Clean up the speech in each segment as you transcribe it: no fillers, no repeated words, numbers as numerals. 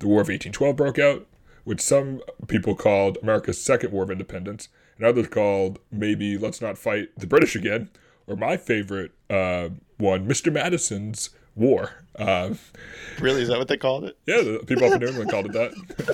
the War of 1812 broke out, which some people called America's Second War of Independence, and others called maybe Let's Not Fight the British Again, or my favorite one, Mr. Madison's War. Really? Is that what they called it? Yeah, the people up in New England called it that.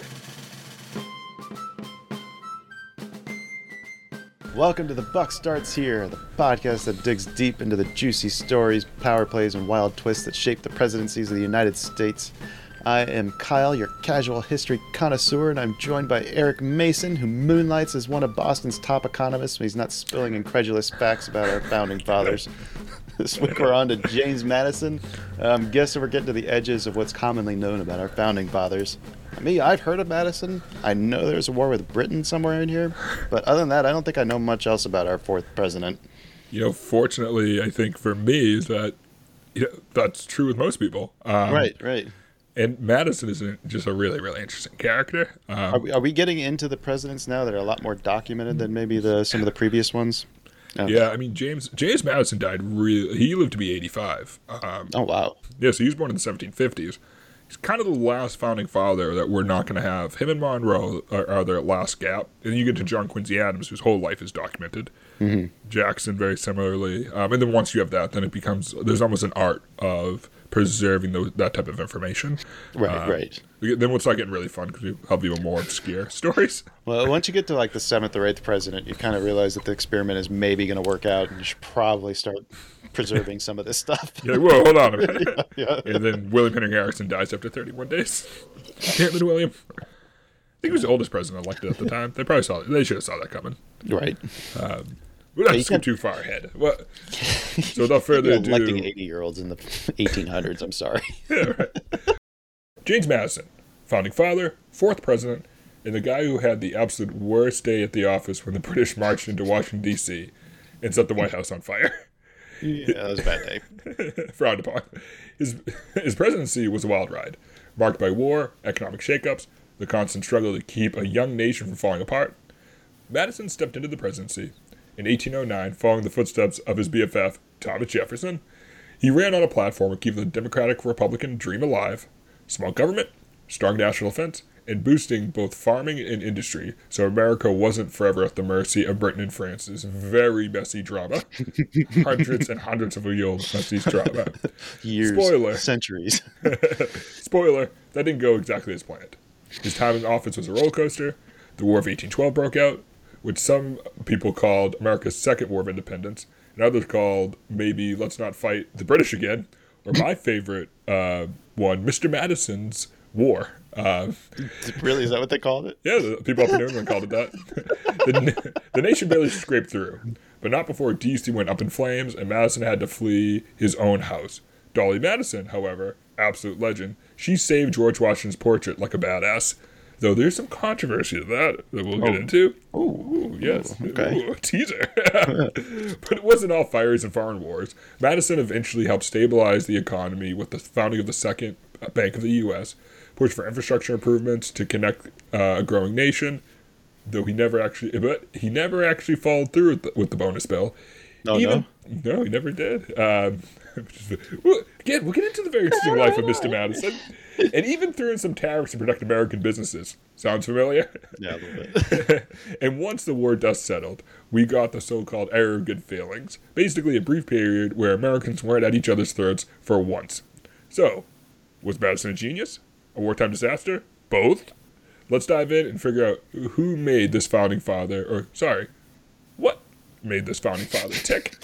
Welcome to The Buck Starts Here, the podcast that digs deep into the juicy stories, power plays, and wild twists that shape the presidencies of the United States. I am Kyle, your casual history connoisseur, and I'm joined by Eric Mason, who moonlights as one of Boston's top economists when he's not spilling incredulous facts about our founding fathers. This week we're on to James Madison. Guess we're getting to the edges of what's commonly known about our founding fathers. I've heard of Madison. I know there's a war with Britain somewhere in here, but other than that, I don't think I know much else about our fourth president. Fortunately, I think for me is that that's true with most people. Right. And Madison is just a really, really interesting character. Are we getting into the presidents now that are a lot more documented than maybe some of the previous ones? Oh. Yeah, I mean, James Madison died he lived to be 85. Oh, wow. Yeah, so he was born in the 1750s. He's kind of the last founding father that we're not going to have. Him and Monroe are their last gap. And then you get to John Quincy Adams, whose whole life is documented. Mm-hmm. Jackson, very similarly. And then once you have that, then there's almost an art of preserving that type of information. Right. Then we'll start getting really fun because we have even more obscure stories. Well, once you get to like the 7th or 8th president, you kind of realize that the experiment is maybe going to work out, and you should probably start preserving some of this stuff. Yeah, whoa, hold on a minute. Yeah. And then William Henry Harrison dies after 31 days. Apparently, William. I think he was the oldest president elected at the time. They should have saw that coming. Right. We're not scoot too far ahead. So without further ado, electing 80-year-olds in the 1800s. I'm sorry. Yeah, right. James Madison, founding father, fourth president, and the guy who had the absolute worst day at the office when the British marched into Washington, D.C. and set the White House on fire. Yeah, that was a bad day. Frowned upon. His presidency was a wild ride, marked by war, economic shakeups, the constant struggle to keep a young nation from falling apart. Madison stepped into the presidency in 1809, following the footsteps of his BFF, Thomas Jefferson. He ran on a platform of keeping the Democratic-Republican dream alive, small government, strong national defense, and boosting both farming and industry, so America wasn't forever at the mercy of Britain and France's very messy drama. Hundreds and hundreds of years messy drama. Years. Spoiler. Centuries. Spoiler, that didn't go exactly as planned. His time in office was a roller coaster. The War of 1812 broke out, which some people called America's Second War of Independence, and others called maybe Let's Not Fight the British Again, or my favorite one, Mr. Madison's War. Really? Is that what they called it? Yeah, the people up in New England called it that. The nation barely scraped through, but not before D.C. went up in flames and Madison had to flee his own house. Dolly Madison, however, absolute legend, she saved George Washington's portrait like a badass. Though there's some controversy to that we'll get into. Ooh, yes. Okay. Ooh, teaser. But it wasn't all fires and foreign wars. Madison eventually helped stabilize the economy with the founding of the Second Bank of the U.S., pushed for infrastructure improvements to connect a growing nation, though he never actually followed through with the bonus bill. No, he never did. Again, we'll get into the very interesting life of Mr. Madison. And even threw in some tariffs to protect American businesses. Sounds familiar? Yeah, a little bit. And once the war dust settled, we got the so-called era of good feelings. Basically a brief period where Americans weren't at each other's throats for once. So, was Madison a genius? A wartime disaster? Both? Let's dive in and figure out who made this founding father, what made this founding father tick?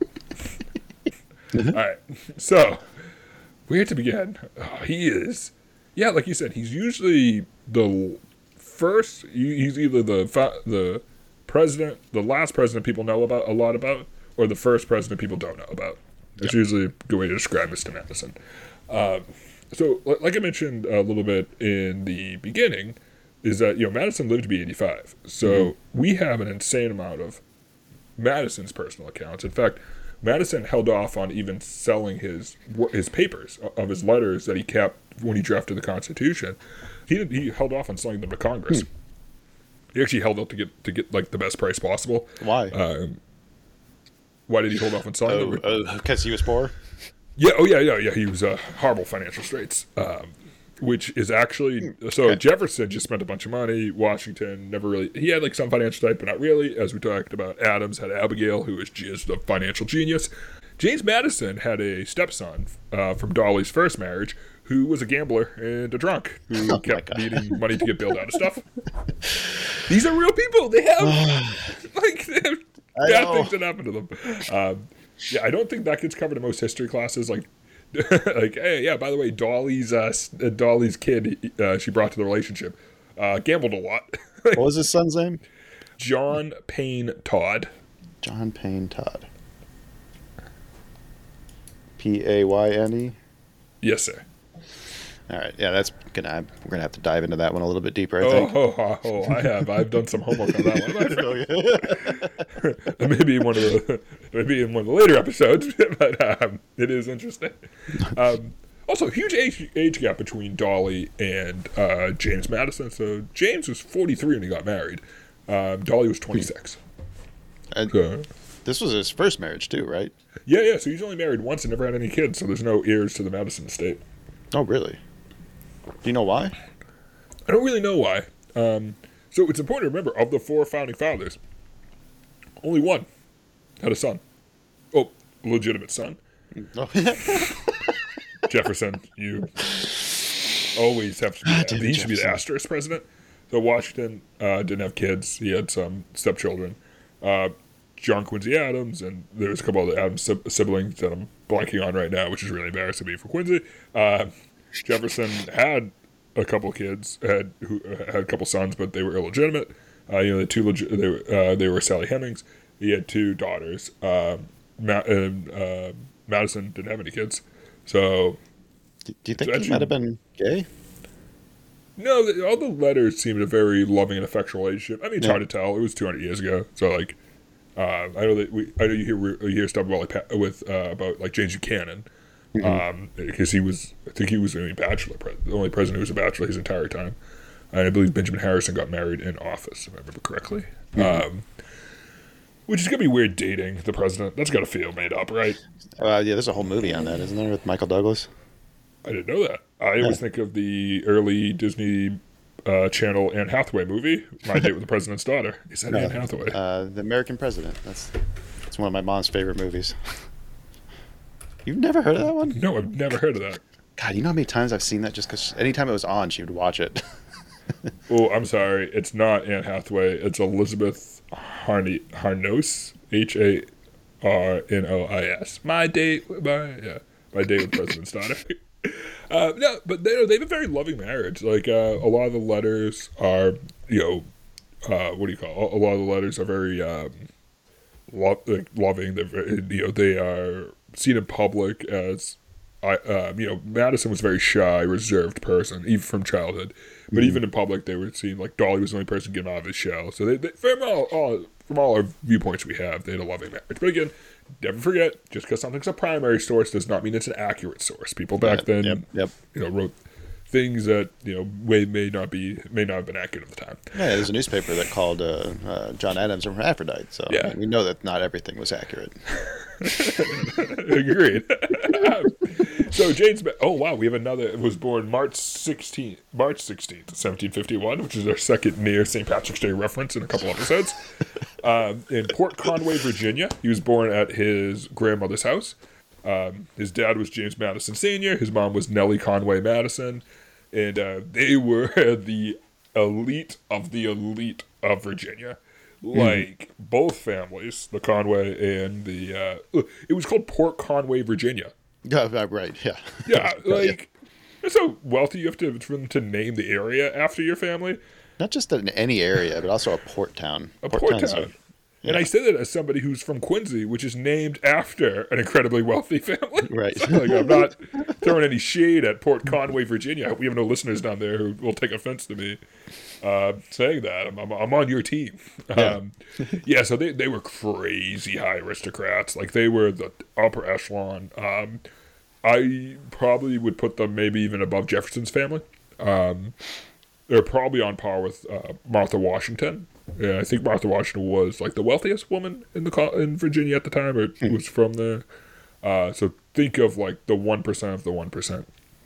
All right, so where to begin? He is, like you said, he's usually the first. He's either the president, the last president people know about a lot about, or the first president people don't know about. That's usually a good way to describe Mr. Madison. So, like I mentioned a little bit in the beginning, is that Madison lived to be 85. So we have an insane amount of Madison's personal accounts. In fact, Madison held off on even selling his papers of his letters that he kept when he drafted the Constitution. He held off on selling them to Congress. He actually held out to get like the best price possible. Why? Why did he hold off on selling them? Because he was poor? Yeah. Oh, yeah. He was horrible financial straits. which is actually Jefferson just spent a bunch of money. Washington never really. He had like some financial type, but not really. As we talked about, Adams had Abigail, who was just a financial genius. James Madison had a stepson from Dolly's first marriage, who was a gambler and a drunk who kept needing money to get bailed out of stuff. These are real people. They have bad things that happen to them. I don't think that gets covered in most history classes. Like, hey, yeah. By the way, Dolly's kid she brought to the relationship gambled a lot. What was his son's name? John Payne Todd. John Payne Todd. Payne. Yes, sir. All right, yeah, we're gonna have to dive into that one a little bit deeper. I think. I've done some homework on that one. maybe in one of the later episodes, but it is interesting. Also, huge age gap between Dolly and James Madison. So James was 43 when he got married. Dolly was 26. This was his first marriage too, right? Yeah. So he's only married once and never had any kids. So there's no heirs to the Madison estate. Oh, really? Do you know why? I don't really know why. So it's important to remember, of the 4 founding fathers, only one had a son. Oh, a legitimate son. Oh. Jefferson, you always have to be he should be the asterisk president. So Washington didn't have kids. He had some stepchildren. John Quincy Adams, and there's a couple of the Adams siblings that I'm blanking on right now, which is really embarrassing me for Quincy. Jefferson had a couple kids, had a couple sons, but they were illegitimate. They were Sally Hemings. He had 2 daughters. Madison didn't have any kids. So, do you think he might have been gay? No, all the letters seemed a very loving and affectionate relationship. I mean, it's hard to tell. It was 200 years ago, so like. I know you hear stuff about about James Buchanan, because I think he was the only president who was a bachelor his entire time, and I believe Benjamin Harrison got married in office, if I remember correctly. Which is gonna be weird dating the president. That's gotta feel made up, right? Yeah, there's a whole movie on that, isn't there, with Michael Douglas? I didn't know that. I always think of the early Disney Channel Anne Hathaway movie, My Date with the President's Daughter. Is that Anne Hathaway? The American President. That's one of my mom's favorite movies. You've never heard of that one? No, I've never heard of that. God, you know how many times I've seen that just because anytime it was on, she would watch it. Oh, I'm sorry. It's not Anne Hathaway. It's Elizabeth Harnois. Harnois. My Date with the President's Daughter. No, but they have a very loving marriage. Like a lot of the letters are, what do you call it? A lot of the letters are very loving. They are seen in public as, Madison was a very shy, reserved person, even from childhood. But even in public, they were seen like Dolly was the only person getting out of his shell. So they from all our viewpoints we have, they had a loving marriage. But again, never forget, just because something's a primary source does not mean it's an accurate source. People back then, wrote things that may not have been accurate at the time. Yeah, there's a newspaper that called John Adams a hermaphrodite. So I mean, we know that not everything was accurate. Agreed. So James, we have another. It was born March 16th, 1751, which is our second near St. Patrick's Day reference in a couple episodes. In Port Conway, Virginia, he was born at his grandmother's house. His dad was James Madison Sr. His mom was Nellie Conway Madison, and they were the elite of Virginia. Like both families, the Conway and the it was called Port Conway, Virginia. Right. Yeah. Yeah. It's so wealthy you have for them to name the area after your family. Not just in any area, but also a port town. A port town. And I say that as somebody who's from Quincy, which is named after an incredibly wealthy family. Right. So, I'm not throwing any shade at Port Conway, Virginia. I hope we have no listeners down there who will take offense to me saying that. I'm on your team. Yeah. So they were crazy high aristocrats. Like, they were the upper echelon. I probably would put them maybe even above Jefferson's family. They're probably on par with Martha Washington. Yeah, I think Martha Washington was like the wealthiest woman in Virginia at the time, or was from there. So think of like the 1% of the 1%.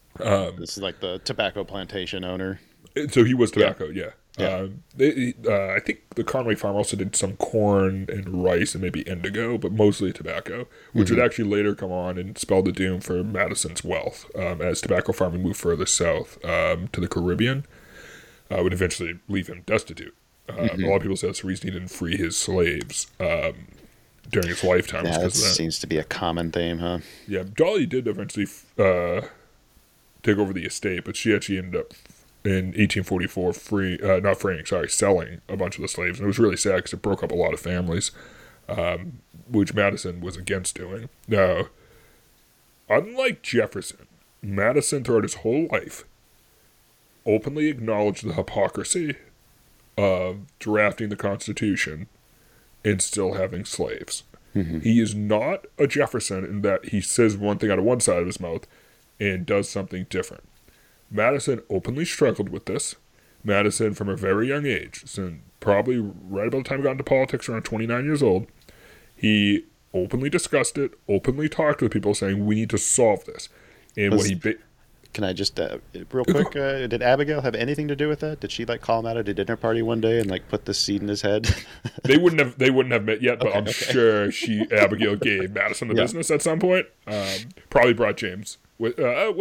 This is like the tobacco plantation owner. So he was tobacco, yeah. Yeah. I think the Conway farm also did some corn and rice and maybe indigo, but mostly tobacco, which would actually later come on and spell the doom for Madison's wealth as tobacco farming moved further south to the Caribbean, would eventually leave him destitute. A lot of people say that's the reason he didn't free his slaves during his lifetime. Yeah, that seems to be a common theme, huh? Yeah, Dolly did eventually take over the estate, but she actually ended up in 1844 selling a bunch of the slaves. And it was really sad because it broke up a lot of families, which Madison was against doing. Now, unlike Jefferson, Madison throughout his whole life openly acknowledged the hypocrisy of drafting the Constitution and still having slaves. He is not a Jefferson in that he says one thing out of one side of his mouth and does something different. Madison openly struggled with this. Madison, from a very young age, so probably right about the time he got into politics, around 29 years old, he openly discussed it, openly talked with people saying, we need to solve this. And Can I just, real quick, did Abigail have anything to do with that? Did she, like, call him out at a dinner party one day and, like, put the seed in his head? They wouldn't have met yet, but I'm sure Abigail gave Madison the business at some point. Probably brought James with them.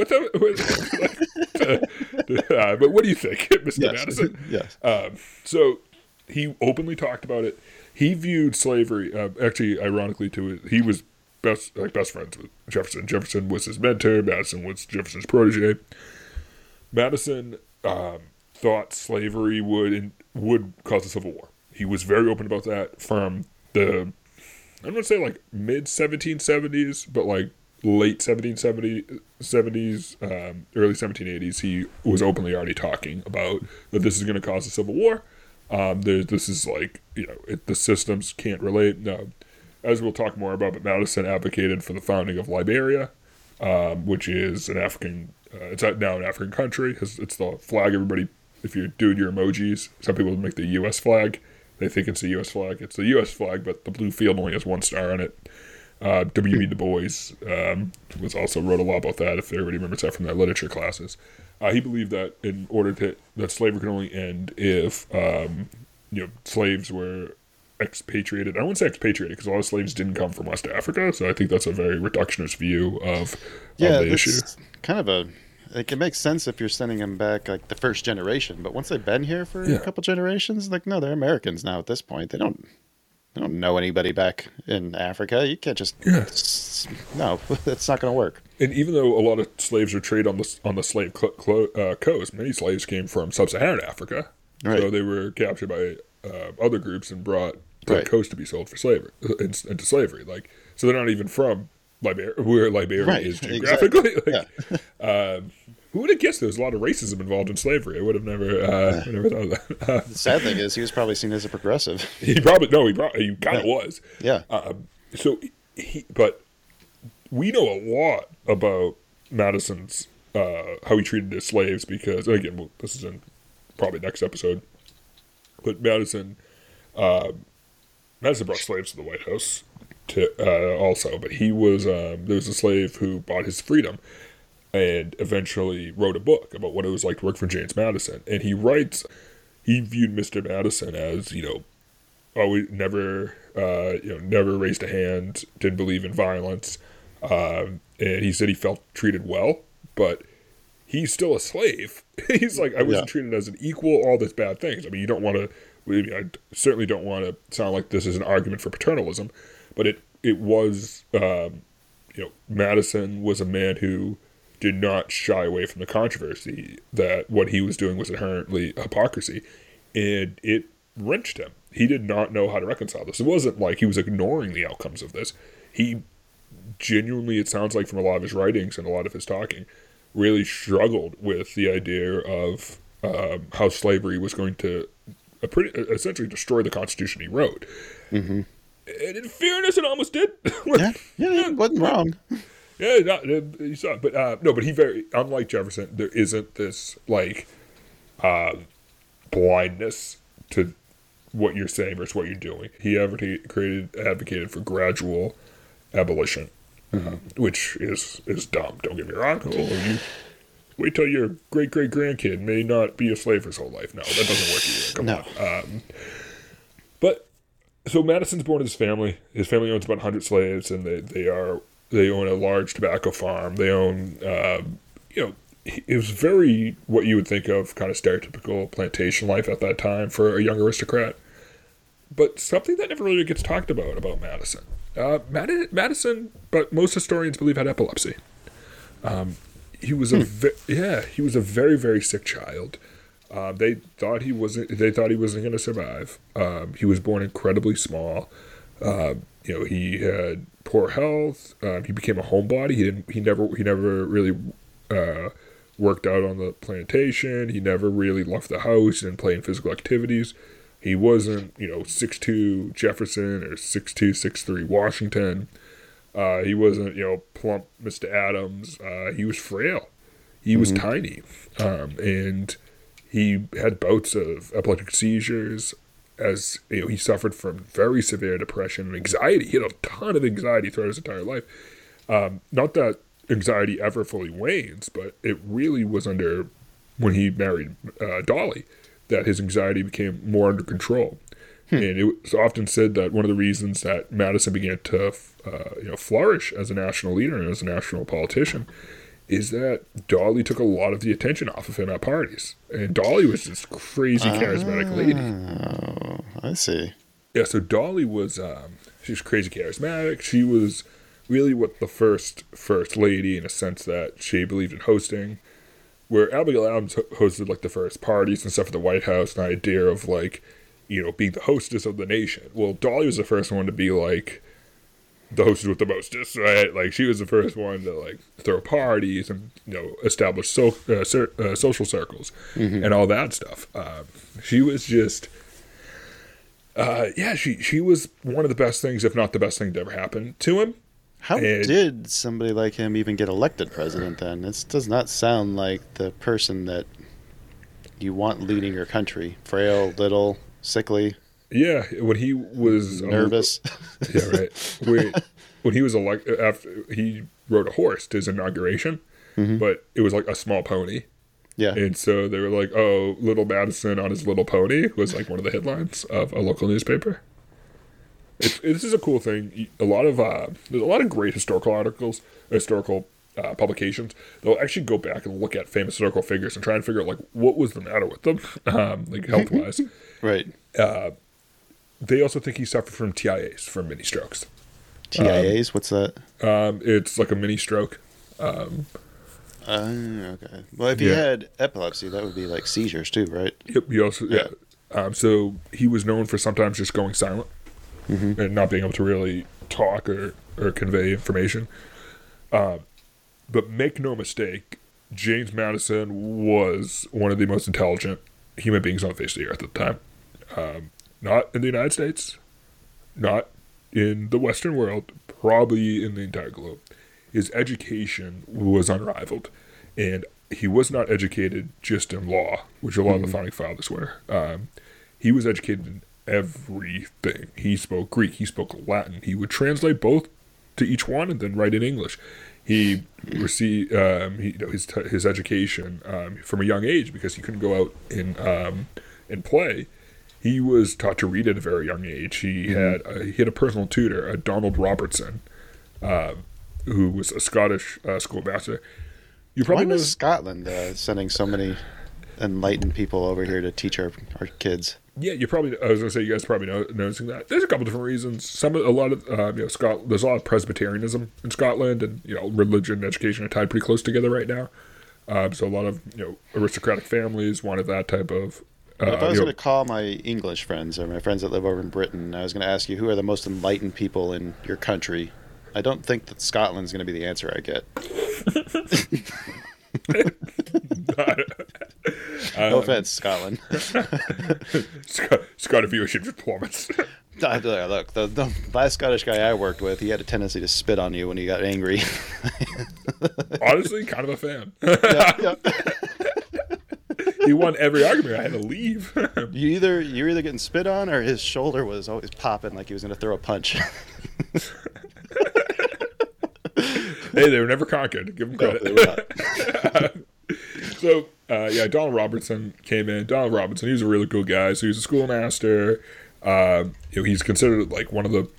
But what do you think, Mr. Madison? Yes. So he openly talked about it. He viewed slavery, actually, ironically, he was best friends with Jefferson. Jefferson was his mentor. Madison was Jefferson's protege. Madison thought slavery would cause a civil war. He was very open about that from I'm going to say like mid 1770s, but like late 1770s, early 1780s. He was openly already talking about that this is going to cause a civil war. This is like, the systems can't relate. As we'll talk more about, but Madison advocated for the founding of Liberia, which is an African, it's now an African country. It's the flag. Everybody, if you're doing your emojis, some people make the U.S. flag. They think it's the U.S. flag. It's the U.S. flag, but the blue field only has one star on it. W.E. Du Bois was also wrote a lot about that, if everybody remembers that from their literature classes. He believed that in order that slavery could only end if slaves were expatriated. I wouldn't say expatriated because a lot of slaves didn't come from West Africa, so I think that's a very reductionist view of the issue. Kind of it makes sense if you're sending them back like the first generation, but once they've been here for a couple generations, like no, they're Americans now at this point. They don't know anybody back in Africa. You can't just no, that's not going to work. And even though a lot of slaves are traded on the slave coast, many slaves came from sub-Saharan Africa, so they were captured by other groups and brought to the coast to be sold for slavery into slavery. Like, so they're not even from Liberia, where Liberia is geographically. Exactly. Who would have guessed there was a lot of racism involved in slavery? I would have never thought of that. The sad thing is, he was probably seen as a progressive. He kind of was. Yeah. But we know a lot about Madison's how he treated his slaves because, again, this is in probably next episode. But Madison brought slaves to the White House also, but he was there was a slave who bought his freedom and eventually wrote a book about what it was like to work for James Madison. And he viewed Mr. Madison as, always never raised a hand, didn't believe in violence, and he said he felt treated well, but he's still a slave. He's like, I wasn't treated as an equal, all these bad things. I mean, I certainly don't want to sound like this is an argument for paternalism, but it was, Madison was a man who did not shy away from the controversy that what he was doing was inherently hypocrisy, and it wrenched him. He did not know how to reconcile this. It wasn't like he was ignoring the outcomes of this. He genuinely, it sounds like from a lot of his writings and a lot of his talking, really struggled with the idea of how slavery was going to essentially destroy the Constitution he wrote. Mm-hmm. And in fairness, it almost did. It wasn't wrong. He saw it. But he unlike Jefferson, there isn't this blindness to what you're saying versus what you're doing. He advocated for gradual abolition, which is dumb. Don't get me wrong. wait till your great great grandkid may not be a slave his whole life. No, that doesn't work either. Come on. But so Madison's born to this family. His family owns about 100 slaves, and they own a large tobacco farm. They own, it was very what you would think of kind of stereotypical plantation life at that time for a young aristocrat. But something that never really gets talked about Madison. Madison, but most historians believe had epilepsy. He was a very, very sick child. They thought he wasn't going to survive. He was born incredibly small. He had poor health. He became a homebody. He never really worked out on the plantation. He never really left the house and played in physical activities. He wasn't, 6'2" Jefferson or 6'2", 6'3" Washington. He wasn't, plump Mr. Adams. He was frail. He was tiny. And he had bouts of epileptic seizures. As he suffered from very severe depression and anxiety. He had a ton of anxiety throughout his entire life. Not that anxiety ever fully wanes, but it really was when he married Dolly, that his anxiety became more under control. And it was often said that one of the reasons that Madison began to flourish as a national leader and as a national politician is that Dolly took a lot of the attention off of him at parties. And Dolly was this crazy charismatic lady. Oh, I see. Yeah, so Dolly was, she was crazy charismatic. She was really what the first lady, in a sense that she believed in hosting. Where Abigail Adams hosted like the first parties and stuff at the White House, an idea of like, being the hostess of the nation. Well, Dolly was the first one to be like the hostess with the mostest, right? Like she was the first one to like throw parties and establish social circles and all that stuff. She was just, she was one of the best things, if not the best thing to ever happen to him. How did somebody like him even get elected president then? This does not sound like the person that you want leading your country. Frail, little, sickly. Yeah, when he was nervous. Yeah, right. When he was elected, after he rode a horse to his inauguration, but it was like a small pony. Yeah. And so they were like, "Oh, little Madison on his little pony" was like one of the headlines of a local newspaper. This is a cool thing. There's a lot of great historical publications. They'll actually go back and look at famous historical figures and try and figure out like what was the matter with them, like health wise. Right. They also think he suffered from TIAs, from mini strokes. TIAs? What's that? It's like a mini stroke. Okay. Well, if he had epilepsy, that would be like seizures too, right? Yep. He also so he was known for sometimes just going silent. And not being able to really talk or convey information. But make no mistake, James Madison was one of the most intelligent human beings on the face of the earth at the time. Not in the United States, not in the Western world, probably in the entire globe. His education was unrivaled. And he was not educated just in law, which a lot of the founding fathers were. He was educated in everything. He spoke Greek, he spoke Latin. He would translate both to each one and then write in English. He received his education from a young age because he couldn't go out and play. He was taught to read at a very young age. He had a personal tutor, Donald Robertson, who was a Scottish schoolmaster. Why was Scotland sending so many enlightened people over here to teach our kids? Yeah, I was gonna say you guys probably noticing that. There's a couple different reasons. There's a lot of Presbyterianism in Scotland, and religion and education are tied pretty close together right now. So a lot of aristocratic families wanted that type of. If I was going to call my English friends or my friends that live over in Britain, I was going to ask you who are the most enlightened people in your country. I don't think that Scotland's going to be the answer I get. No offense, Scotland. Scottish viewership just plummets. Look, the last Scottish guy I worked with, he had a tendency to spit on you when he got angry. Honestly, kind of a fan. Yeah. He won every argument. I had to leave. You're either getting spit on, or his shoulder was always popping like he was going to throw a punch. Hey, they were never conquered. Give them credit. No, they were not. So Donald Robertson came in. Donald Robertson, he was a really cool guy. So he was a schoolmaster. He's considered like one of the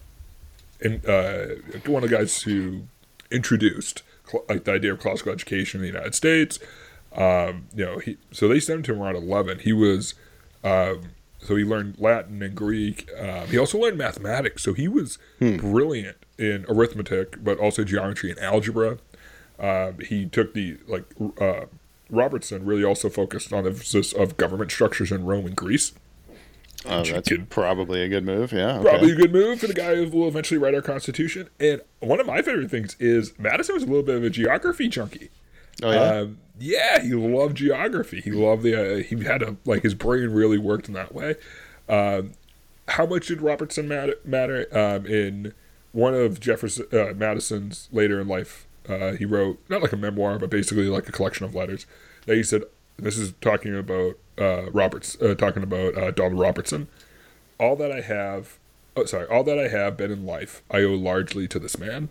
guys who introduced like the idea of classical education in the United States. So they sent him to him around 11. He was so he learned Latin and Greek. He also learned mathematics. So he was brilliant in arithmetic, but also geometry and algebra. He took Robertson really also focused on the emphasis of government structures in Rome and Greece. That's probably a good move, yeah. Okay. Probably a good move for the guy who will eventually write our Constitution. And one of my favorite things is Madison was a little bit of a geography junkie. Oh, yeah? He loved geography. He loved he had his brain really worked in that way. How much did Robertson matter? In one of Madison's later in life, he wrote, not like a memoir, but basically like a collection of letters that he said, this is talking about Donald Robertson. All that I have been in life, I owe largely to this man.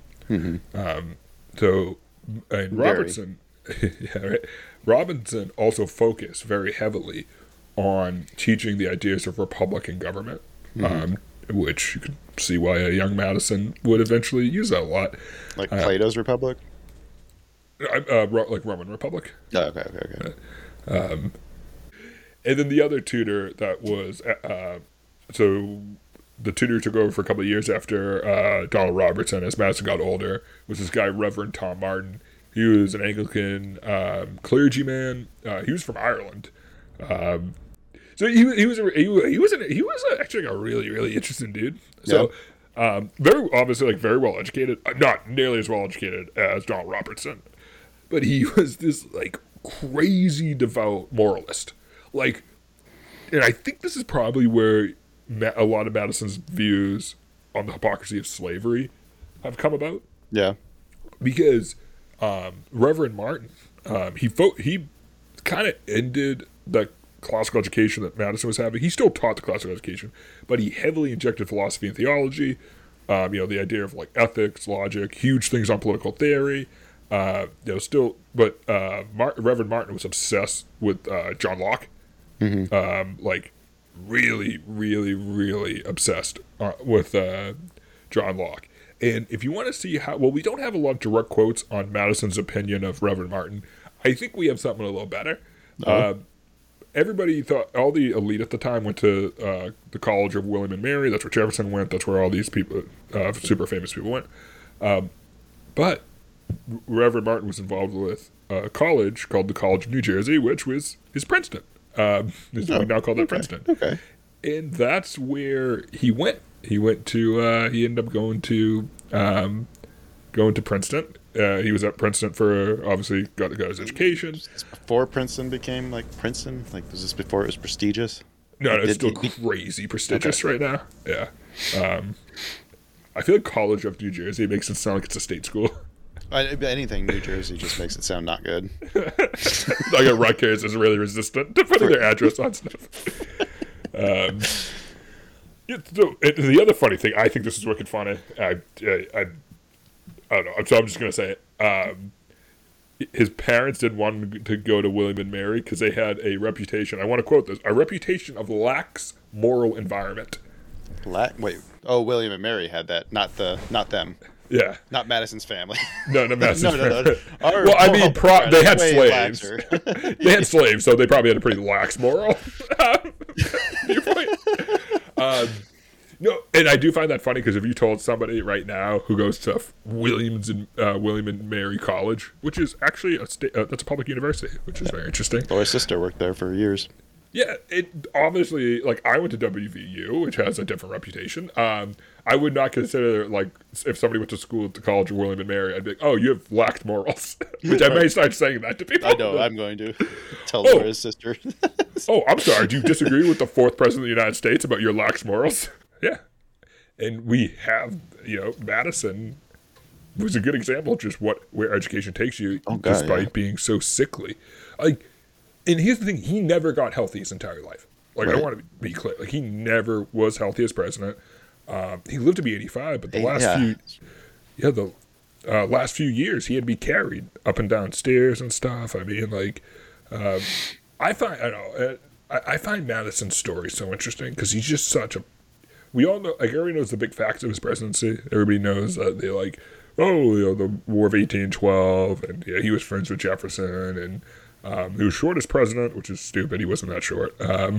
Robertson, yeah, right. Robinson also focused very heavily on teaching the ideas of Republican government, which you could see why a young Madison would eventually use that a lot. Like Plato's Republic? Like Roman Republic. Oh, okay. And then the other tutor that was, so the tutor took over for a couple of years after Donald Robertson as Madison got older, was this guy, Reverend Tom Martin. He was an Anglican clergyman. He was from Ireland. So he was actually a really, really interesting dude. So very obviously very well educated, not nearly as well educated as Donald Robertson, but he was this like crazy devout moralist. And I think this is probably where a lot of Madison's views on the hypocrisy of slavery have come about. Yeah, because Reverend Martin, he kind of ended the classical education that Madison was having. He still taught the classical education, but he heavily injected philosophy and theology. The idea of like ethics, logic, huge things on political theory. Reverend Martin was obsessed with John Locke. Really, really, really obsessed with John Locke. And if you want to see we don't have a lot of direct quotes on Madison's opinion of Reverend Martin. I think we have something a little better. Everybody thought, all the elite at the time went to the College of William and Mary. That's where Jefferson went. That's where all these people, super famous people went. But Reverend Martin was involved with a college called the College of New Jersey, which is Princeton. We now call that Princeton. Okay. And that's where he went. He ended up going to Princeton. He was at Princeton for, obviously, got his education. Before Princeton became, Princeton? Was this before it was prestigious? No, it's still crazy prestigious right now. Yeah. I feel like College of New Jersey makes it sound like it's a state school. Anything New Jersey just makes it sound not good. Like Rutgers is really resistant to putting their address on stuff. The other funny thing, I think this is wicked funny. I don't know, so I'm just going to say it. His parents didn't want him to go to William and Mary because they had a reputation, I want to quote this, a reputation of lax moral environment. William and Mary had that, not them. Yeah. Not Madison's family. No, Madison's family. No. Well, I mean, they had slaves. Laxer. They had slaves, so they probably had a pretty lax moral viewpoint. No, and I do find that funny because if you told somebody right now who goes to William and Mary College, which is actually that's a public university, which is very interesting. My sister worked there for years. Yeah, it obviously, I went to WVU, which has a different reputation. I would not consider, if somebody went to school at the College of William and Mary, I'd be like, oh, you have lacked morals. Which I may start saying that to people. I know, I'm going to tell Laura's sister. Oh, I'm sorry, do you disagree with the fourth president of the United States about your lax morals? Yeah. And we have, Madison was a good example of just where education takes you, despite being so sickly. And here's the thing, he never got healthy his entire life. Right. I don't want to be clear. He never was healthy as president. He lived to be 85, but the last few years, he had to be carried up and down stairs and stuff. I mean, I find I don't know. I find Madison's story so interesting because he's just such a. We all know, like everybody knows the big facts of his presidency. Everybody knows that they like, the War of 1812, and yeah, he was friends with Jefferson, and he was shortest president, which is stupid. He wasn't that short.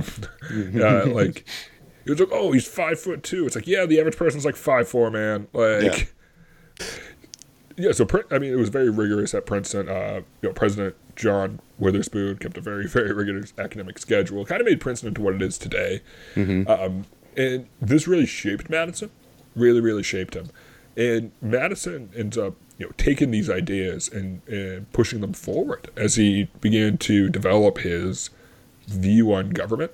Like it was like, he's 5'2". It's like, yeah, the average person's like 5'4", man. Like, yeah. So it was very rigorous at Princeton. President John Witherspoon kept a very, very rigorous academic schedule. Kind of made Princeton into what it is today. Mm-hmm. And this really shaped Madison. Really, really shaped him. And Madison ends up, taking these ideas and pushing them forward as he began to develop his view on government,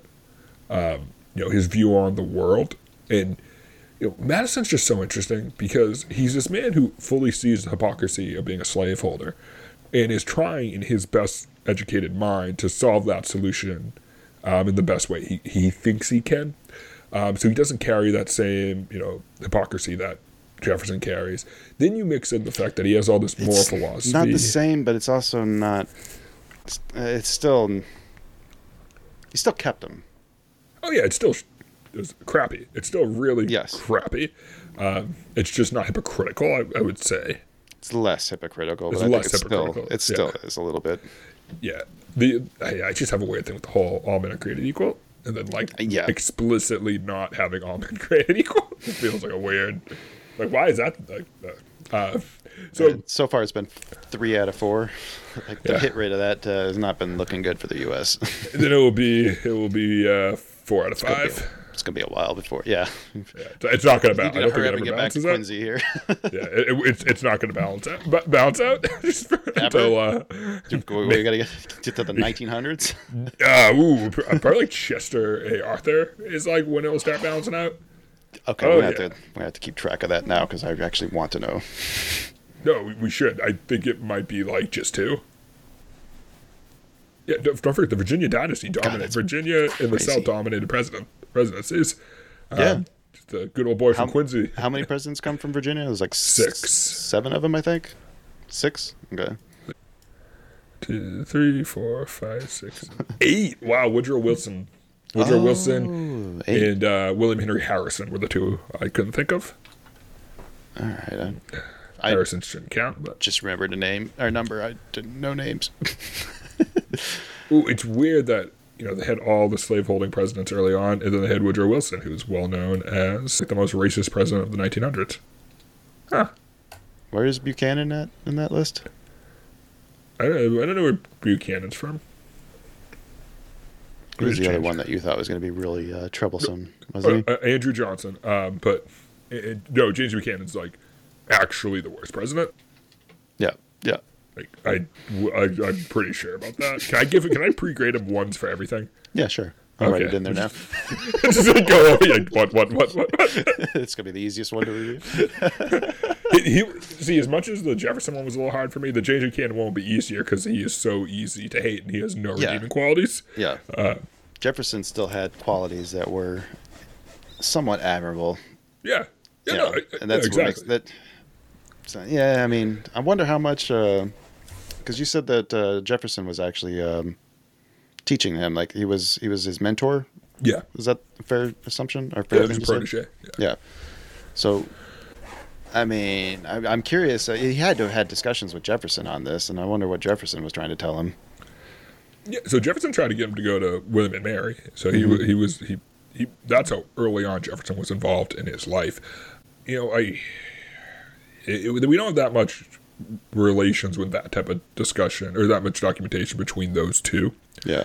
his view on the world. And, Madison's just so interesting because he's this man who fully sees the hypocrisy of being a slaveholder and is trying in his best educated mind to solve that solution in the best way he thinks he can. So he doesn't carry that same, hypocrisy that Jefferson carries. Then you mix in the fact that he has all this moral philosophy. Not the same, but it's also not. It's still. He still kept him. Oh yeah, it's crappy. It's still really crappy. It's just not hypocritical, I would say. It's less hypocritical. It's but less I think hypocritical. It still is a little bit. Yeah. I just have a weird thing with the whole all men are created equal. And then, explicitly not having all men created equal. It feels like a weird. Like, why is that like that? So far, it's been 3 out of 4. Like the hit rate of that has not been looking good for the U.S. Then it will be 4 out of 5. It's gonna be a while before. Yeah. It's not gonna balance. I don't think it ever balances out. Quincy here. It's not gonna balance out. Balance out until we gotta get to the 1900s. Probably like Chester A. Arthur is like when it will start balancing out. Okay, we have to keep track of that now because I actually want to know. No, we should. I think it might be like just 2. Yeah, don't forget the Virginia dynasty dominated. Virginia and the South dominated presidencies. Just the good old boy from Quincy. How many presidents come from Virginia? It was like 6. 7 of them, I think. 6? Okay. 2, 3, 4, 5, 6, 8. Wow, Woodrow Wilson. Wilson 8. And William Henry Harrison were the 2 I couldn't think of. All right. Harrison shouldn't count, but just remembered a name or number. I didn't know names. Ooh, it's weird that they had all the slaveholding presidents early on, and then they had Woodrow Wilson, who's well known as the most racist president of the 1900s. Huh? Where is Buchanan at in that list? I don't know where Buchanan's from. Who's the other one that you thought was going to be really troublesome? Wasn't he? Andrew Johnson. But no, James Buchanan's like actually the worst president. Yeah. Like I'm pretty sure about that. Can I pre-grade him 1s for everything? Yeah, sure. I'll write it in there now. Just like go what? It's gonna be the easiest one to review. See, as much as the Jefferson one was a little hard for me, the James Buchanan one will be easier because he is so easy to hate and he has no redeeming qualities. Yeah. Jefferson still had qualities that were somewhat admirable. Yeah. And that's exactly. What makes that. So, I mean, I wonder how much. Because you said that Jefferson was actually teaching him, like he was his mentor. Yeah. Is that a fair assumption or fair thing to protege. Yeah. So, I mean, I'm curious. He had to have had discussions with Jefferson on this, and I wonder what Jefferson was trying to tell him. Yeah. So Jefferson tried to get him to go to William and Mary. So he that's how early on Jefferson was involved in his life. We don't have that much relations with that type of discussion or that much documentation between those two. Yeah.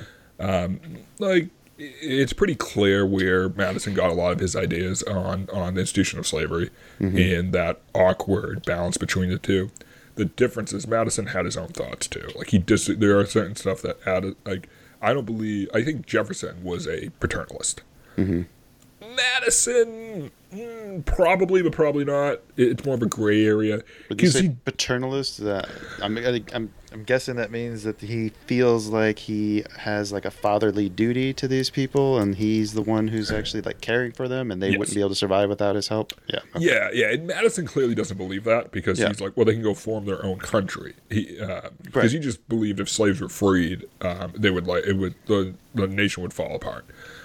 It's pretty clear where Madison got a lot of his ideas on the institution of slavery and that awkward balance between the two. The difference is Madison had his own thoughts too. Like there are certain stuff that added, I think Jefferson was a paternalist. Mm-hmm. Madison, probably, but probably not. It's more of a gray area. Would you say paternalist? I'm I'm guessing that means that he feels like he has like a fatherly duty to these people, and he's the one who's actually like caring for them, and they Yes. wouldn't be able to survive without his help. Yeah. Okay. Yeah. And Madison clearly doesn't believe that because Yeah. he's like, well, they can go form their own country. Because Right. he just believed if slaves were freed, they would the nation would fall apart.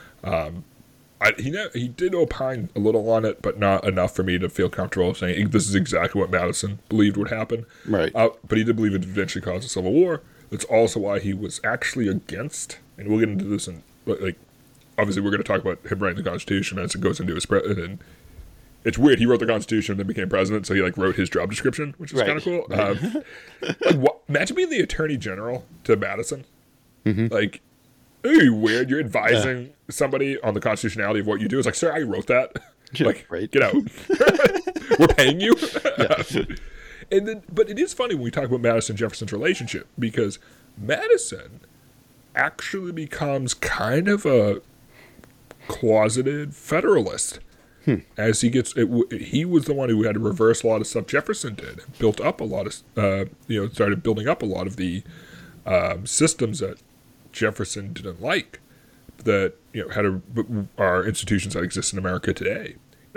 He did opine a little on it, but not enough for me to feel comfortable saying this is exactly what Madison believed would happen. Right. But he did believe it would eventually cause a civil war. That's also why he was actually against, and we'll get into this in, like, obviously we're going to talk about him writing the Constitution as it goes into his and it's weird. He wrote the Constitution and then became president, so he like wrote his job description, which is Right. kind of cool. Right. Imagine being the attorney general to Madison. Like, hey, weird. You're advising somebody on the constitutionality of what you do. It's like, sir, I wrote that. Like, Right. get out. We're paying you. Yeah. And then, but it is funny when we talk about Madison Jefferson's relationship because Madison actually becomes kind of a closeted Federalist. As he gets, he was the one who had to reverse a lot of stuff Jefferson did, built up a lot of, started building up a lot of the systems that Jefferson didn't like, that are institutions that exist in America today.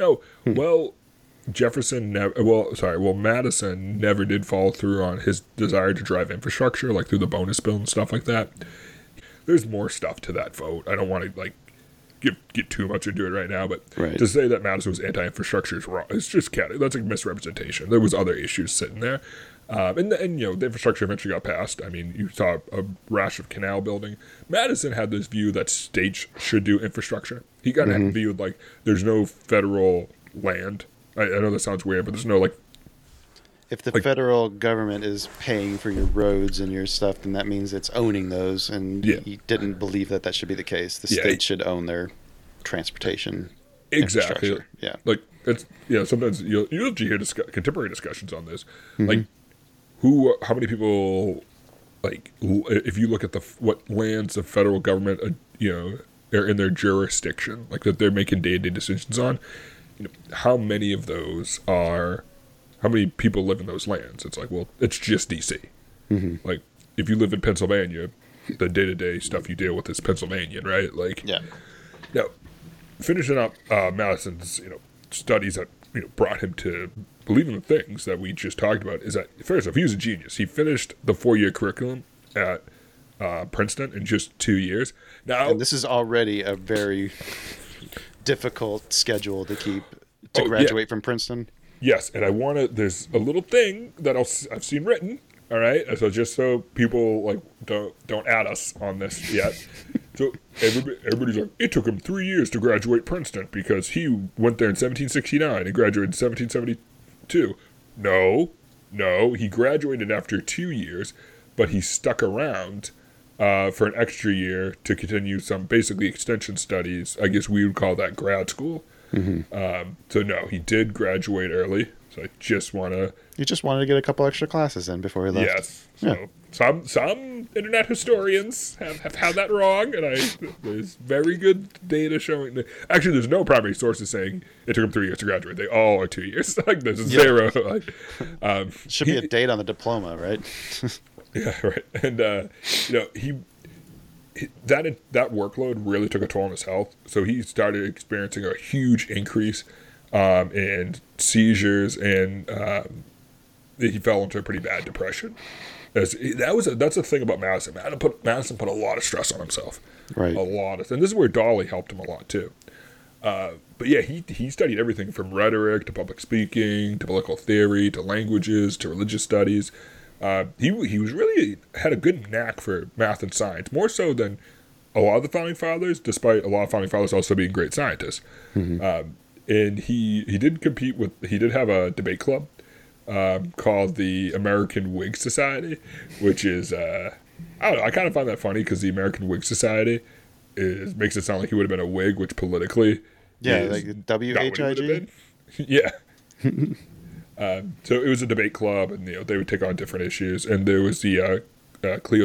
Madison never did follow through on his desire to drive infrastructure, like through the bonus bill and stuff like that. There's more stuff to that vote. I don't want to get too much into it right now, but Right. to say that Madison was anti-infrastructure is wrong. It's just that's a misrepresentation. There was other issues sitting there, and the infrastructure eventually got passed. I mean, you saw a rash of canal building. Madison had this view that states should do infrastructure. He got a view like there's no federal land. I know that sounds weird, but there's no If the federal government is paying for your roads and your stuff, then that means it's owning those, and Yeah. he didn't believe that that should be the case. The Yeah, state should own their transportation exactly. infrastructure. Yeah. Like it's sometimes you'll hear contemporary discussions on this, Mm-hmm. like how many people, like if you look at what lands the federal government are in their jurisdiction, like that they're making day-to-day decisions on, how many of those are. How many people live in those lands? It's like, well, it's just D.C. Mm-hmm. Like, if you live in Pennsylvania, the day-to-day stuff you deal with is Pennsylvanian, right? Like, Yeah. now, finishing up Madison's, studies that brought him to believe in the things that we just talked about is that first off, he was a genius. He finished the 4-year curriculum at Princeton in just 2 years. Now, And this is already a very difficult schedule to keep to Oh, yeah. graduate from Princeton. yes, and there's a little thing that I've seen written. All right, so just so people like don't add us on this yet. So everybody's like, it took him 3 years to graduate Princeton because he went there in 1769 and graduated in 1772. No, he graduated after 2 years, but he stuck around for an extra year to continue some basically extension studies. I guess we would call that grad school. So no, he did graduate early. So I just want to. He just wanted to get a couple extra classes in before he left. Yes. So some internet historians have had that wrong, and there's very good data showing that actually there's no primary sources saying it took him 3 years to graduate. They all are 2 years. Like there's zero. Should be a date on the diploma, right? Yeah, right. And that workload really took a toll on his health. So he started experiencing a huge increase in seizures, and he fell into a pretty bad depression. That's the thing about Madison. Madison put a lot of stress on himself. Right. And this is where Dolly helped him a lot too. But yeah, he studied everything from rhetoric to public speaking to political theory to languages to religious studies. He was really had a good knack for math and science, more so than a lot of the founding fathers, despite a lot of founding fathers also being great scientists. And he did have a debate club called the American Whig Society, which is I don't know, I kind of find that funny because the American Whig Society makes it sound like he would have been a Whig, which politically is like not what he would have WHIG. been. Yeah. So it was a debate club, and they would take on different issues. And there was the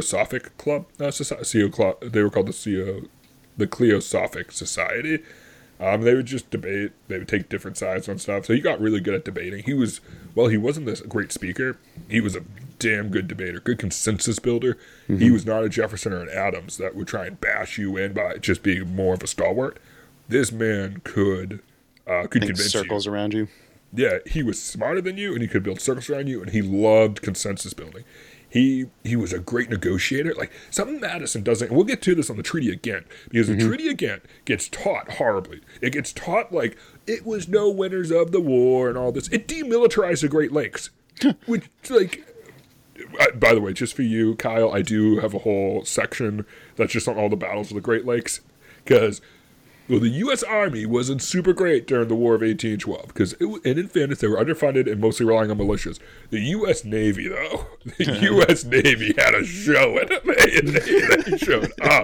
Cliosophic Club society. They were called the Cliosophic Society, They would just debate. They would take different sides on stuff. So he got really good at debating. He wasn't this great speaker. He was a damn good debater, good consensus builder. Mm-hmm. He was not a Jefferson or an Adams that would try and bash you in by just being more of a stalwart. This man could convince circles you. Around you. Yeah, he was smarter than you, and he could build circles around you, and he loved consensus building. He was a great negotiator. Like, something Madison doesn't... We'll get to this on the treaty again, because the treaty again gets taught horribly. It gets taught like, it was no winners of the war and all this. It demilitarized the Great Lakes. Which, like... by the way, just for you, Kyle, I do have a whole section that's just on all the battles of the Great Lakes, because... Well, the U.S. Army wasn't super great during the War of 1812 because, and in fairness, they were underfunded and mostly relying on militias. The U.S. Navy, though, the U.S. Navy had a show in it. They showed up.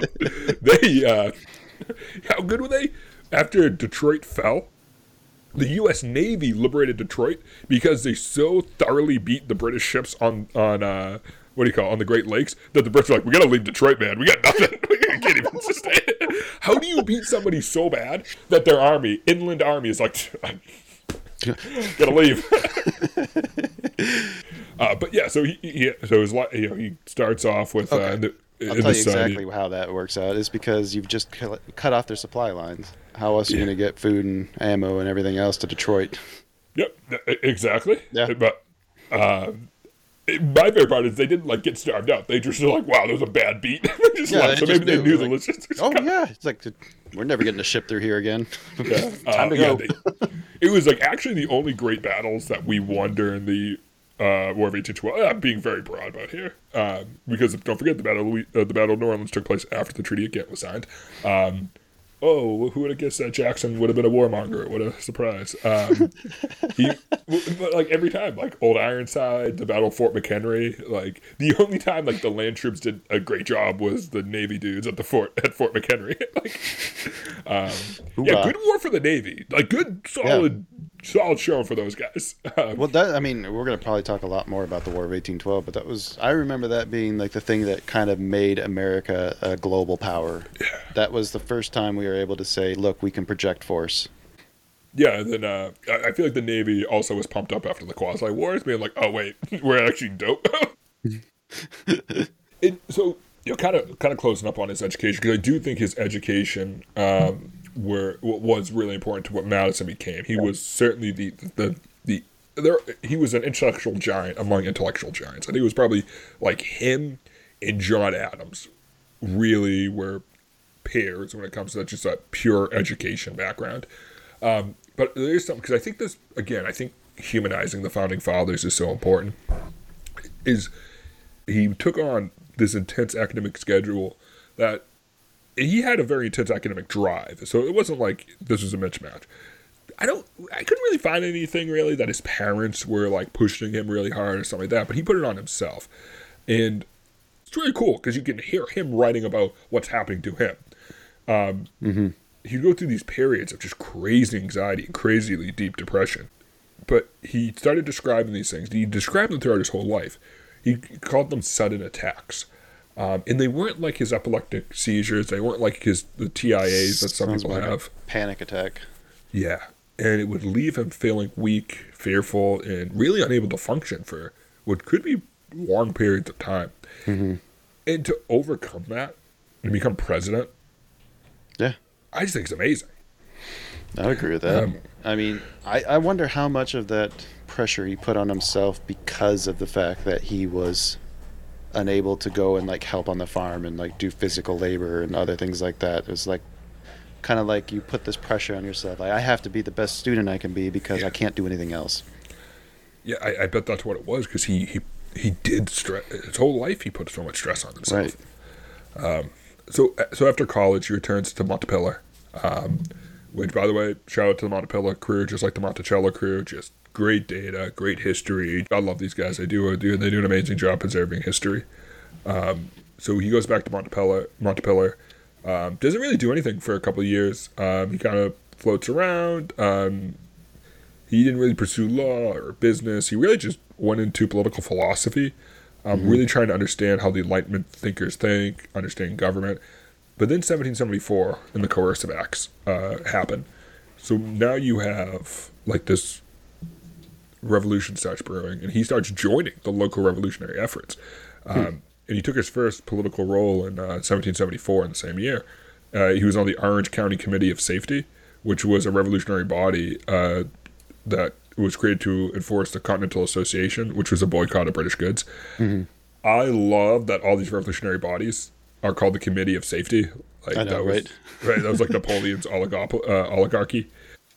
How good were they? After Detroit fell, the U.S. Navy liberated Detroit because they so thoroughly beat the British ships on the Great Lakes, that the Brits were like, we gotta leave Detroit, man. We got nothing. We can't even sustain it. How do you beat somebody so bad that their army, inland army, is like, gotta leave? But yeah, so he starts off with. Okay. I'll tell you exactly how that works out. It's because you've just cut off their supply lines. How else are you going to get food and ammo and everything else to Detroit? Yep, exactly. Yeah, but. My favorite part is they didn't get starved out. They just were like, "Wow, that was a bad beat." They maybe they knew the logistics. Oh yeah, it's like we're never getting a ship through here again. Yeah. Time to go. It was actually the only great battles that we won during the War of 1812. I'm being very broad about here because don't forget the Battle of New Orleans took place after the Treaty of Ghent was signed. Who would have guessed that Jackson would have been a warmonger? What a surprise. But every time, Old Ironside, the Battle of Fort McHenry, the only time, the land troops did a great job was the Navy dudes at Fort McHenry. Good war for the Navy. Good, solid showing for those guys. We're going to probably talk a lot more about the War of 1812, but I remember that being the thing that kind of made America a global power. Yeah. That was the first time we were able to say, look, we can project force. Yeah, and then I feel like the Navy also was pumped up after the Quasi Wars, being like, oh wait, we're actually dope. And so, kind of closing up on his education, because I do think his education was really important to what Madison became. He was certainly he was an intellectual giant among intellectual giants. I think it was probably him and John Adams really were peers when it comes to just a pure education background. But there's something, because I think humanizing the Founding Fathers is so important, is he took on this intense academic schedule that he had a very intense academic drive. So it wasn't like this was a mismatch. I couldn't really find anything really that his parents were pushing him really hard or something like that, but he put it on himself. And it's really cool because you can hear him writing about what's happening to him. He'd go through these periods of just crazy anxiety and crazily deep depression. But he started describing these things. He described them throughout his whole life. He called them sudden attacks. And they weren't like his epileptic seizures. They weren't like the TIAs that some people have. Panic attack. Yeah. And it would leave him feeling weak, fearful, and really unable to function for what could be long periods of time. Mm-hmm. And to overcome that and become president, yeah, I just think it's amazing. I agree with that. I wonder how much of that pressure he put on himself because of the fact that he was unable to go and help on the farm and do physical labor and other things like that. It was kind of you put this pressure on yourself. I have to be the best student I can be because I can't do anything else. Yeah, I bet that's what it was, because he did stress his whole life. He put so much stress on himself. Right. So after college, he returns to Montpelier, which, by the way, shout out to the Montpelier crew, just like the Monticello crew, just great data, great history. I love these guys. They do an amazing job preserving history. So he goes back to Montpelier. Doesn't really do anything for a couple of years. He kind of floats around. He didn't really pursue law or business. He really just went into political philosophy, really trying to understand how the Enlightenment thinkers think, understand government. But then 1774 and the Coercive Acts happened. So now you have like this revolution starts brewing, and he starts joining the local revolutionary efforts. And he took his first political role in 1774 in the same year. He was on the Orange County Committee of Safety, which was a revolutionary body that was created to enforce the Continental Association, which was a boycott of British goods. I love that all these revolutionary bodies are called the Committee of Safety. Like, I know, that was, right? That was like Napoleon's oligarchy.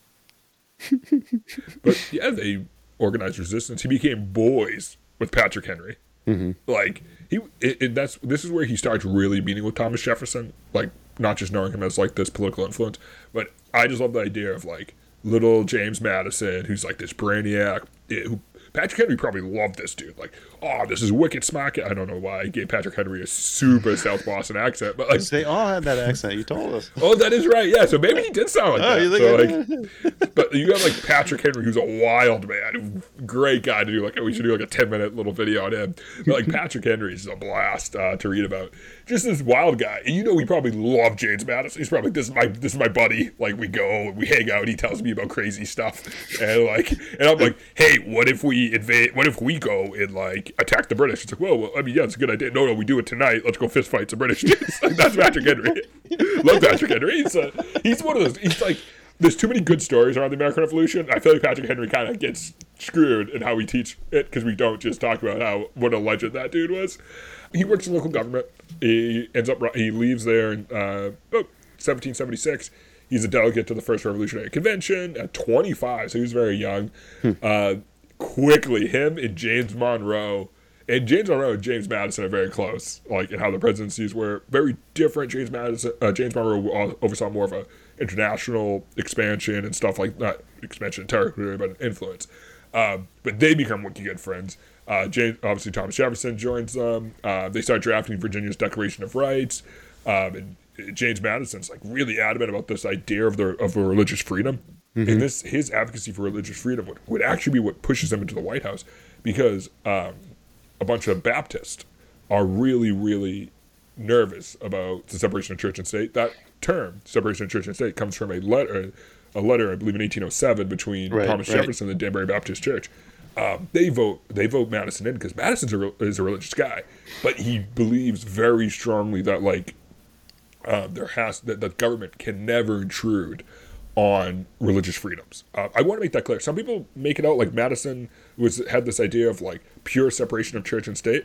But yeah, they organized resistance. He became boys with Patrick Henry. Like this is where he starts really meeting with Thomas Jefferson. Like, not just knowing him as like this political influence, but I just love the idea of like little James Madison, who's like this brainiac. Who Patrick Henry probably loved this dude. Like, oh, this is wicked smack. I don't know why I gave Patrick Henry a super South Boston accent, but like they all had that accent. You told us. Oh, that is right. Yeah, so maybe he did sound like that. You think So, like, but you have like Patrick Henry, who's a wild man, great guy to do. Like, we should do like a 10-minute little video on him. But like Patrick Henry is a blast to read about. Just this wild guy, and he probably loved James Madison. He's probably this is my buddy. Like, we go, we hang out. He tells me about crazy stuff, and I'm like, hey, what if we invade? What if we go and like attack the British? It's like, well, I mean, yeah, it's a good idea. No, we do it tonight. Let's go fist fight some British dudes. Like, that's Patrick Henry. Love Patrick Henry. He's one of those. He's like, there's too many good stories around the American Revolution. I feel like Patrick Henry kind of gets screwed in how we teach it because we don't just talk about what a legend that dude was. He works in local government. He leaves there in 1776. He's a delegate to the first Revolutionary Convention at 25, so he was very young. Quickly, him and James Monroe and James Madison are very close, like in how the presidencies were very different. James Monroe oversaw more of a international expansion and stuff like that, expansion of territory, but influence. But they become wicked good friends. Obviously, Thomas Jefferson joins them. They start drafting Virginia's Declaration of Rights. And James Madison's like really adamant about this idea of religious freedom. And his advocacy for religious freedom would actually be what pushes him into the White House, because a bunch of Baptists are really, really nervous about the separation of church and state. That term, separation of church and state, comes from a letter, I believe, in 1807 between Thomas Jefferson and the Danbury Baptist Church. They vote Madison in because Madison is a religious guy, but he believes very strongly that like that the government can never intrude on religious freedoms. I want to make that clear. Some people make it out like Madison had this idea of like pure separation of church and state.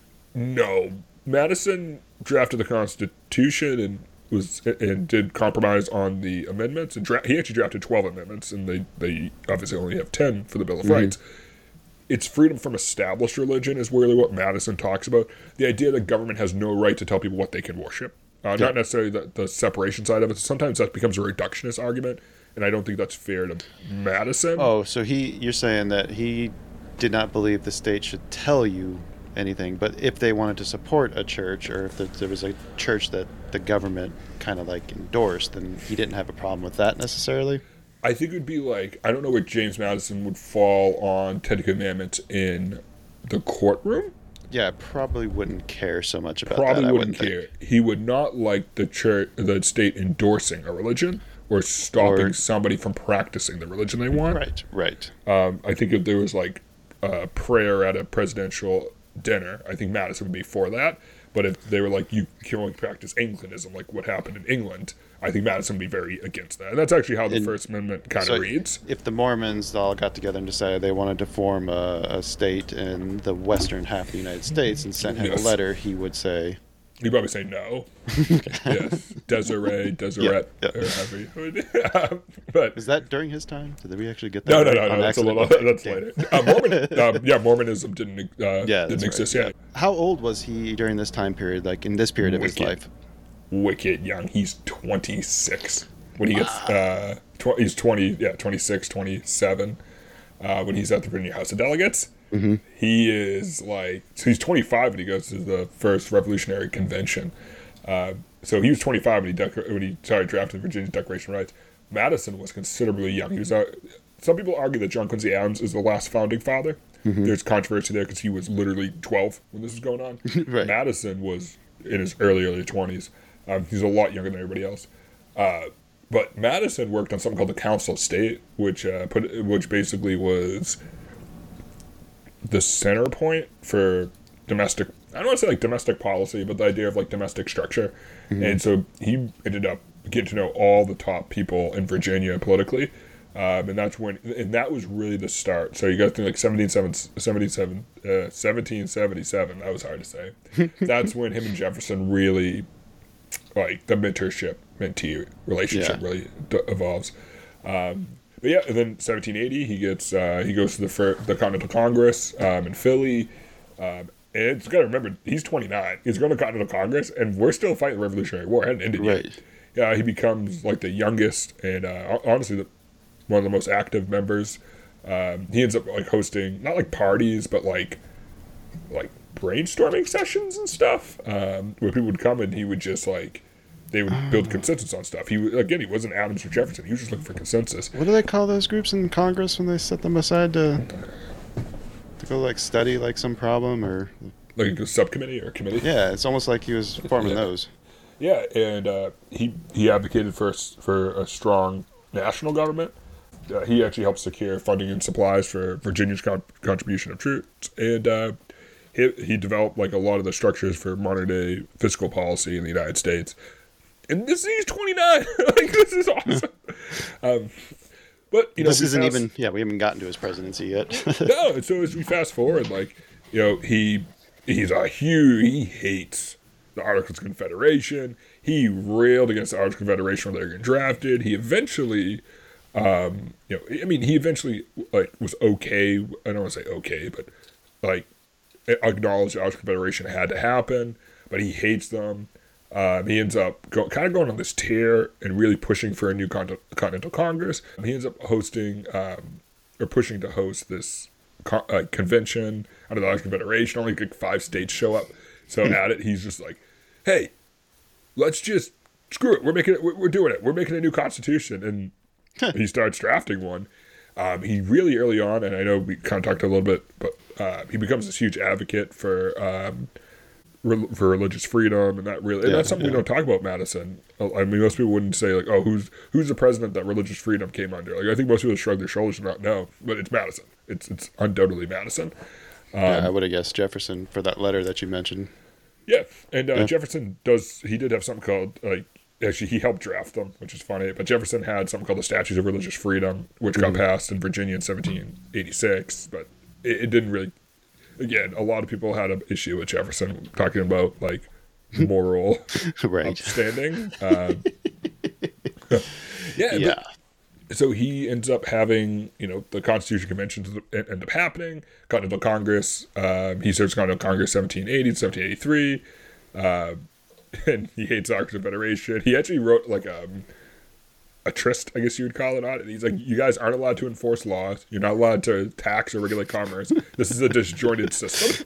No, Madison drafted the Constitution and did compromise on the amendments, and he actually drafted 12 amendments, and they obviously only have 10 for the Bill of Rights. It's freedom from established religion is really what Madison talks about. The idea that government has no right to tell people what they can worship. Not necessarily the separation side of it. Sometimes that becomes a reductionist argument, and I don't think that's fair to Madison. Oh, so you're saying that he did not believe the state should tell you anything, but if they wanted to support a church, or if there was a church that the government kind of like endorsed, then he didn't have a problem with that necessarily? I think it would be like, I don't know where James Madison would fall on Ten Commandments in the courtroom. Yeah, I probably wouldn't care so much about probably that. Probably wouldn't care. He would not like the state endorsing a religion or stopping somebody from practicing the religion they want. Right. I think if there was like a prayer at a presidential dinner, I think Madison would be for that. But if they were like, you can only practice Anglicanism, like what happened in England, I think Madison would be very against that. And that's actually how the First Amendment kind of reads. If the Mormons all got together and decided they wanted to form a state in the western half of the United States and sent him a letter, he would say... He'd probably say no. Yes. Deseret, yep. or however. But is that during his time? Did we actually get that? No. That's a little. That's later. Mormonism didn't exist yet. How old was he during this time period? Like in this period of his life? Wicked young. He's 26 when he gets. He's 26, 27 when he's at the Virginia House of Delegates. Mm-hmm. He is like, so he's 25 when he goes to the first Revolutionary Convention. So he was 25 when he started drafting Virginia's Declaration of Rights. Madison was considerably young. He was some people argue that John Quincy Adams is the last founding father. Mm-hmm. There's controversy there because he was literally 12 when this was going on. Right. Madison was in his early 20s. He's a lot younger than everybody else. But Madison worked on something called the Council of State, which basically was the center point for domestic. I don't want to say like domestic policy, but the idea of like domestic structure. Mm-hmm. And so he ended up getting to know all the top people in Virginia politically. And that was really the start. So you got to think like 1777. That was hard to say. That's when him and Jefferson really, like, the mentor-mentee relationship really evolves. But yeah, and then 1780 he goes to the Continental Congress in Philly. And it's got to remember, he's 29. He's going to Continental Congress, and we're still fighting the Revolutionary War. It hadn't ended yet. He becomes like the youngest and honestly one of the most active members. He ends up like hosting not like parties, but like brainstorming sessions and stuff, where people would come and he would just like they would build consensus on stuff. He wasn't Adams or Jefferson. He was just looking for consensus. What do they call those groups in Congress when they set them aside to go like study like some problem or like a subcommittee or a committee? Yeah, it's almost like he was forming those. Yeah, and he advocated for a strong national government. He actually helped secure funding and supplies for Virginia's contribution of troops, and he developed like a lot of the structures for modern day fiscal policy in the United States. And he's 29. Like, this is awesome. But this isn't even. Yeah, we haven't gotten to his presidency yet. No, so as we fast forward, like he hates the Articles of Confederation. He railed against the Articles of Confederation when they were getting drafted. He eventually. He eventually like was okay. I don't want to say okay, but like acknowledged the Irish Confederation had to happen, but he hates them. He ends up going on this tear and really pushing for a new Continental Congress. He ends up hosting or pushing to host this convention under the Irish Confederation. Only like 5 states show up. So at it, he's just like, "Hey, let's just screw it. We're doing it. We're making a new constitution." And he starts drafting one. He really early on, and I know we kind of talked a little bit, but he becomes this huge advocate for religious freedom, and that's something we don't talk about Madison. I mean, most people wouldn't say like, "Oh, who's the president that religious freedom came under?" Like, I think most people shrug their shoulders and not know, but it's Madison. It's undoubtedly Madison. I would have guessed Jefferson for that letter that you mentioned. Yeah, and Jefferson did have something called like. Actually, he helped draft them, which is funny. But Jefferson had something called the Statutes of Religious Freedom, which got passed in Virginia in 1786. But it didn't really... Again, a lot of people had an issue with Jefferson talking about, like, moral upstanding. So he ends up having, the Constitution Conventions end up happening. Continental Congress. He serves Continental Congress 1780 to 1783. And he hates the Articles of Confederation. He actually wrote like a tryst, I guess you would call it, on it. He's like, "You guys aren't allowed to enforce laws. You're not allowed to tax or regulate commerce. This is a disjointed system."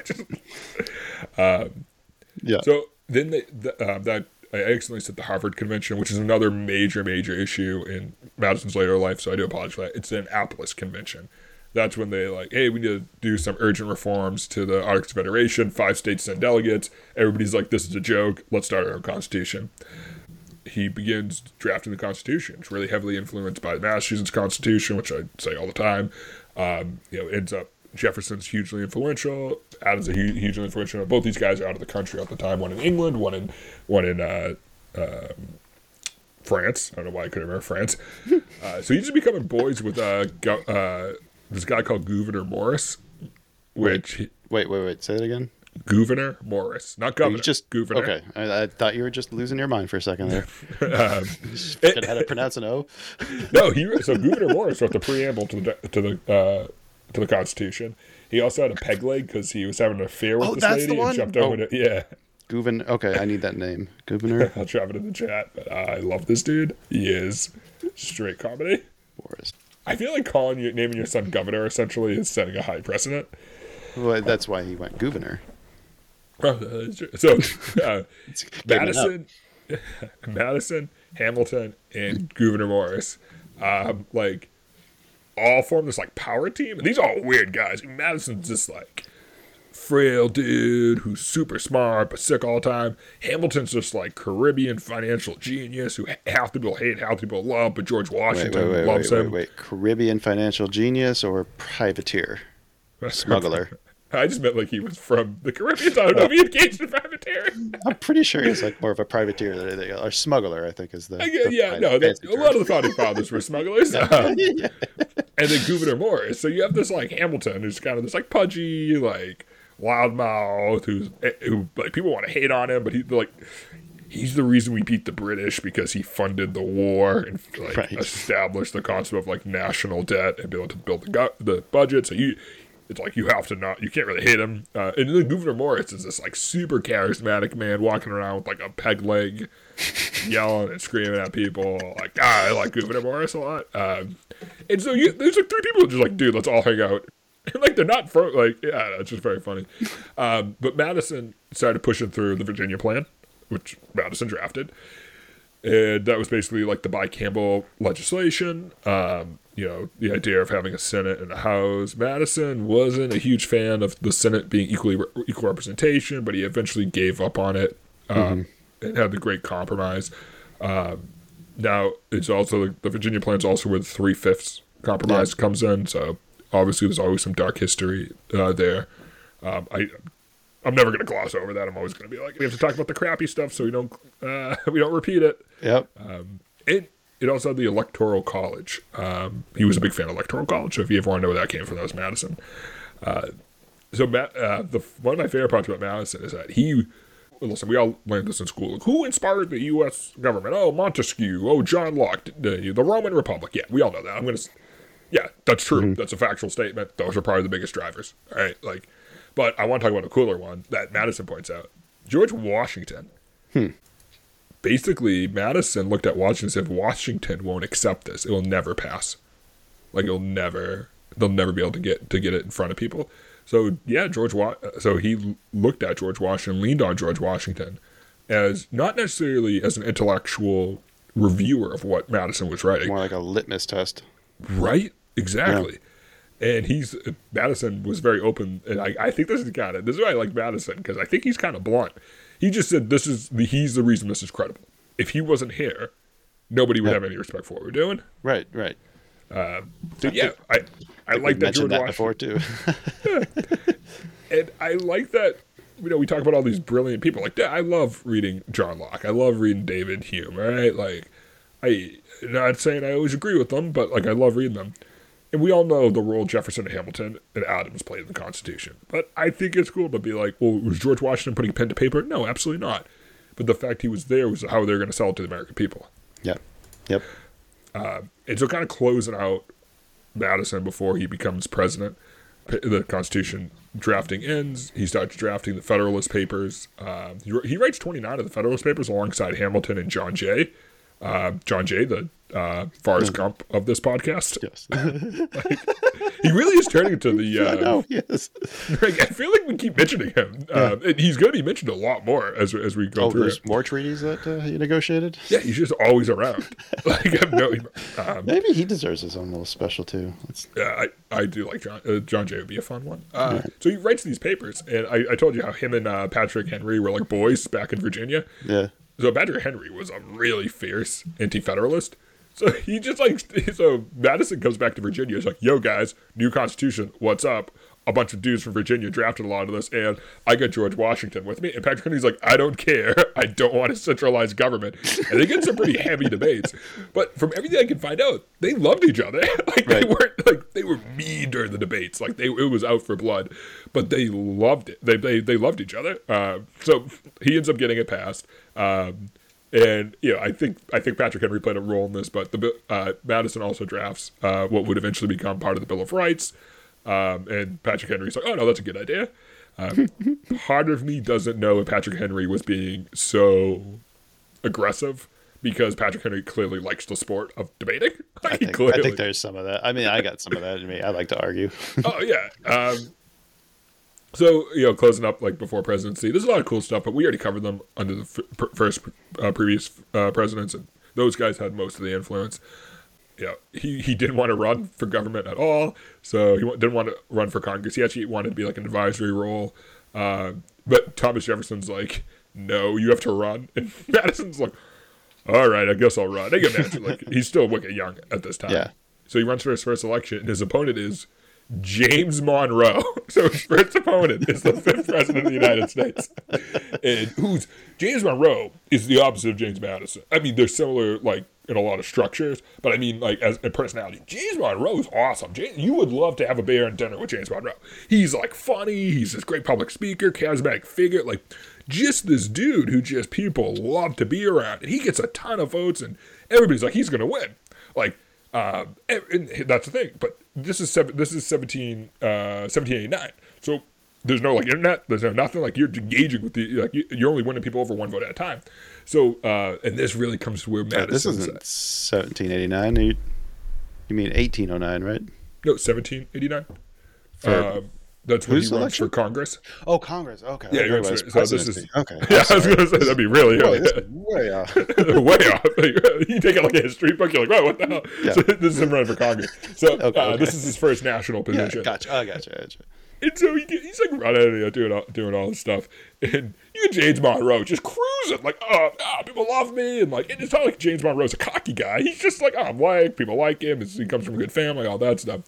So then I accidentally said the Harvard Convention, which is another major issue in Madison's later life. So I do apologize for that. It's the Annapolis Convention. That's when they like, "Hey, we need to do some urgent reforms to the Articles of Confederation. 5 states send delegates." Everybody's like, "This is a joke. Let's start our own Constitution." He begins drafting the Constitution. It's really heavily influenced by the Massachusetts Constitution, which I say all the time. Ends up Jefferson's hugely influential. Adams is hugely influential. Both these guys are out of the country at the time. One in England, one in France. I don't know why I couldn't remember France. So he's just becoming boys with this guy called Gouverneur Morris, which... Wait. Say that again? Gouverneur Morris. Not governor, just Gouverneur. Okay. I thought you were just losing your mind for a second there. Just forget how to pronounce an O. No, so Gouverneur Morris wrote the preamble to the Constitution. He also had a peg leg because he was having an affair with this lady and jumped over it. Yeah. Gouverneur. Okay, I need that name. Gouverneur. I'll drop it in the chat. But I love this dude. He is straight comedy. Morris. I feel like naming your son Governor essentially is setting a high precedent. Well, that's why he went Gouverneur. So Madison, Hamilton, and Gouverneur Morris, all form this like power team. And these are all weird guys. Madison's just like frail dude who's super smart but sick all the time. Hamilton's just like Caribbean financial genius who half the people hate, half the people love, but George Washington loves him. Wait. Caribbean financial genius or privateer? Smuggler. I just meant like he was from the Caribbean. I don't know if he engaged in privateering. I'm pretty sure he's like more of a privateer than anything else. Or smuggler, I think is the a lot of the founding fathers were smugglers. And then Gouverneur Morris. So you have this like Hamilton who's kind of this like pudgy, like loudmouth, who like people want to hate on him, but he's the reason we beat the British because he funded the war and like established the concept of like national debt and be able to build the budget. So it's like you can't really hate him. And then Gouverneur Morris is this like super charismatic man walking around with like a peg leg, yelling and screaming at people. Like, I like Gouverneur Morris a lot. And so there's like three people who just like, dude, let's all hang out. And like they're not it's just very funny. But Madison started pushing through the Virginia Plan, which Madison drafted. And that was basically like the bicameral legislation. The idea of having a Senate and a House. Madison wasn't a huge fan of the Senate being equal representation, but he eventually gave up on it and had the Great Compromise. Now, it's also the Virginia Plan is also where the 3/5 compromise comes in. So obviously, there's always some dark history there. I'm never going to gloss over that. I'm always going to be like, we have to talk about the crappy stuff so we don't repeat it. Yep. It also had the Electoral College. He was a big fan of Electoral College, so if you ever want to know where that came from, that was Madison. One of my favorite parts about Madison is that listen, we all learned this in school. Like, who inspired the U.S. government? Oh, Montesquieu. Oh, John Locke. The Roman Republic. Yeah, we all know that. Yeah, that's true. Mm-hmm. That's a factual statement. Those are probably the biggest drivers. All right, but I want to talk about a cooler one that Madison points out. George Washington. Basically, Madison looked at Washington and said, Washington won't accept this. It will never pass. Like, they'll never be able to get it in front of people. So, yeah, so he looked at George Washington, leaned on George Washington as not necessarily as an intellectual reviewer of what Madison was writing. More like a litmus test. Right? Exactly. Yeah. And Madison was very open, and I think this is why I like Madison, because I think he's kind of blunt. He just said he's the reason this is credible. If he wasn't here, nobody would have any respect for what we're doing. Right. I like that George Washington before too. And I like that. We talk about all these brilliant people. Like, I love reading John Locke. I love reading David Hume. Right? Like, I'm not saying I always agree with them, but like I love reading them. And we all know the role Jefferson and Hamilton and Adams played in the Constitution. But I think it's cool to be like, well, was George Washington putting pen to paper? No, absolutely not. But the fact he was there was how they're going to sell it to the American people. Yeah. Yep. And so kind of closing out Madison before he becomes president, the Constitution drafting ends. He starts drafting the Federalist Papers. He writes 29 of the Federalist Papers alongside Hamilton and John Jay. John Jay, the Forrest Gump of this podcast. Yes. He really is turning into the... yes. I feel like we keep mentioning him. And he's going to be mentioned a lot more as we go through there's more treaties that he negotiated? Yeah, he's just always around. Maybe he deserves his own little special, too. I do like John Jay would be a fun one. So he writes these papers, and I told you how him and Patrick Henry were like boys back in Virginia. Yeah. So Patrick Henry was a really fierce anti-federalist. So Madison comes back to Virginia. He's like, yo, guys, new Constitution, what's up? A bunch of dudes from Virginia drafted a lot of this, and I got George Washington with me. And Patrick Henry's like, I don't care. I don't want a centralized government. And they get some pretty heavy debates. But from everything I can find out, they loved each other. They were mean during the debates. Like it was out for blood. But they loved it. They loved each other. So he ends up getting it passed. And I think Patrick Henry played a role in this, but Madison also drafts what would eventually become part of the Bill of Rights. And Patrick Henry's like, oh no, that's a good idea. Part of me doesn't know if Patrick Henry was being so aggressive because Patrick Henry clearly likes the sport of debating. I think there's some of that. I mean, I got some of that in me. I like to argue. Oh yeah. So, closing up like before presidency, there's a lot of cool stuff, but we already covered them under the previous presidents, and those guys had most of the influence. he didn't want to run for government at all, so he didn't want to run for Congress. He actually wanted to be like an advisory role, but Thomas Jefferson's like, no, you have to run, and Madison's like, all right, I guess I'll run. I can imagine, like, he's still wicked young at this time. Yeah. So he runs for his first election, and his opponent is James Monroe. So his first opponent is the 5th president of the United States. And James Monroe is the opposite of James Madison. I mean, they're similar, like, in a lot of structures, but I mean, like, as a personality, James Monroe is awesome. You would love to have a beer and dinner with James Monroe. He's, like, funny. He's this great public speaker, charismatic figure, like, just this dude who just people love to be around. And he gets a ton of votes, and everybody's like, he's going to win. Like, and that's the thing. But this is 1789. So there's no, like, internet. There's no nothing. Like, you're engaging with you're only winning people over one vote at a time. So, and this really comes to where Madison. This isn't 1789. You mean 1809, right? No, 1789. That's when he runs for Congress. Oh, Congress. Okay. Yeah, okay, so this is okay. Yeah, I was gonna say that'd be really way off. way off. You take it like a history book, you're like, whoa, what the hell? Yeah. So this is him running for Congress. So Okay. this is his first national position. Yeah, gotcha. And so he's like running, doing all this stuff, and you get James Monroe just cruising, like, people love me, and like, it's not like James Monroe's a cocky guy. He's just like, I'm liked, people like him, he comes from a good family, all that stuff.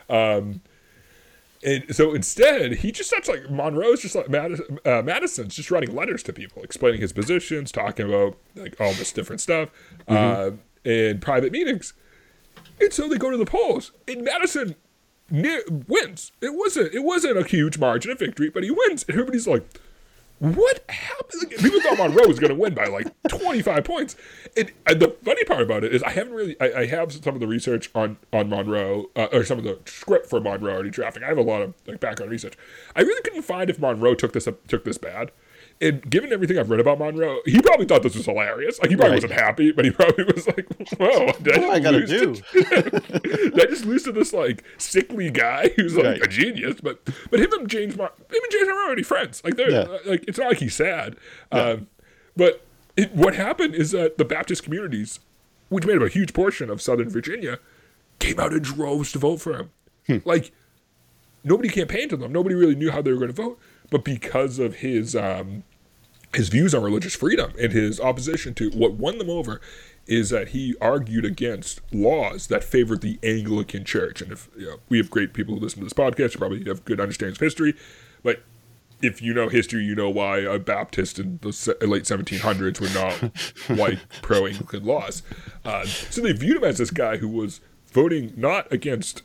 And so instead, he just starts like Monroe's just like Madison's just writing letters to people, explaining his positions, talking about like all this different stuff, in private meetings. And so they go to the polls, and Madison wins. It wasn't a huge margin of victory, but he wins. And everybody's like, what happened? Like, people thought Monroe was going to win by like 25 points. And the funny part about it is I have some of the research on Monroe, or some of the script for Monroe already drafting. I have a lot of like background research. I really couldn't find if Monroe took this bad. And given everything I've read about Monroe, he probably thought this was hilarious. Like, he probably wasn't happy, but he probably was like, whoa, what do I gotta do? Did I just lose to this, like, sickly guy who's, like, a genius? But him and James Monroe are already friends. Like, they're, like, it's not like he's sad. But what happened is that the Baptist communities, which made up a huge portion of Southern Virginia, came out in droves to vote for him. Like, nobody campaigned to them. Nobody really knew how they were going to vote. But because of his views on religious freedom and his opposition to what won them over is that he argued against laws that favored the Anglican Church. And if we have great people who listen to this podcast, you probably have good understanding of history. But if you know history, you know why a Baptist in the late 1700s would not like pro-Anglican laws. So they viewed him as this guy who was voting not against,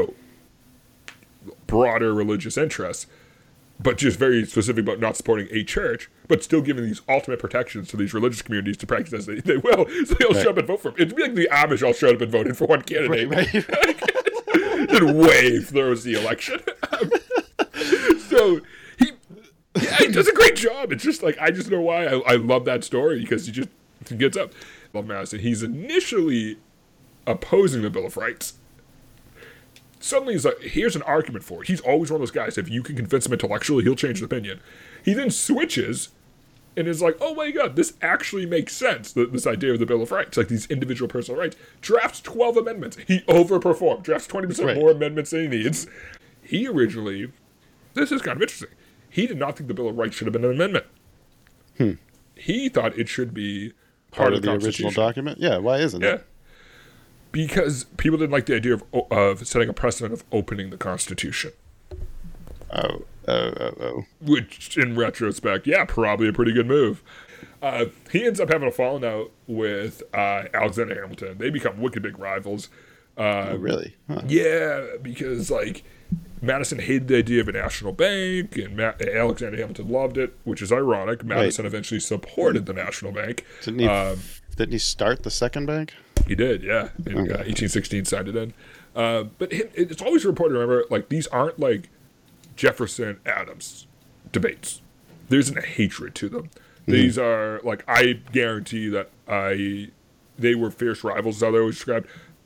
broader religious interests, but just very specific about not supporting a church, but still giving these ultimate protections to these religious communities to practice as they will. So they'll show up and vote for him. It'd be like the Amish all showed up and voted for one candidate. Right. And wave throws the election. So he does a great job. It's just like, I just know why I love that story, because he gets up. Love Madison. He's initially opposing the Bill of Rights. Suddenly he's like, here's an argument for it. He's always one of those guys, if you can convince him intellectually, he'll change his opinion. He then switches and is like, oh my God, this actually makes sense, this idea of the Bill of Rights, like these individual personal rights. Drafts 12 amendments. He overperformed. Drafts 20% more amendments than he needs. He originally, this is kind of interesting, he did not think the Bill of Rights should have been an amendment. He thought it should be part of the original document? Yeah, why isn't it? Because people didn't like the idea of setting a precedent of opening the Constitution. Oh. Which, in retrospect, probably a pretty good move. He ends up having a falling out with Alexander Hamilton. They become wicked big rivals. Oh, really? Huh. Yeah, because, like, Madison hated the idea of a national bank, and Alexander Hamilton loved it, which is ironic. Madison eventually supported the national bank. Didn't he start the second bank? He did, yeah. In 1816, signed it in. But it's always important to remember, like, these aren't, like, Jefferson-Adams debates. There isn't a hatred to them. These are, like, I guarantee that they were fierce rivals, as I always described.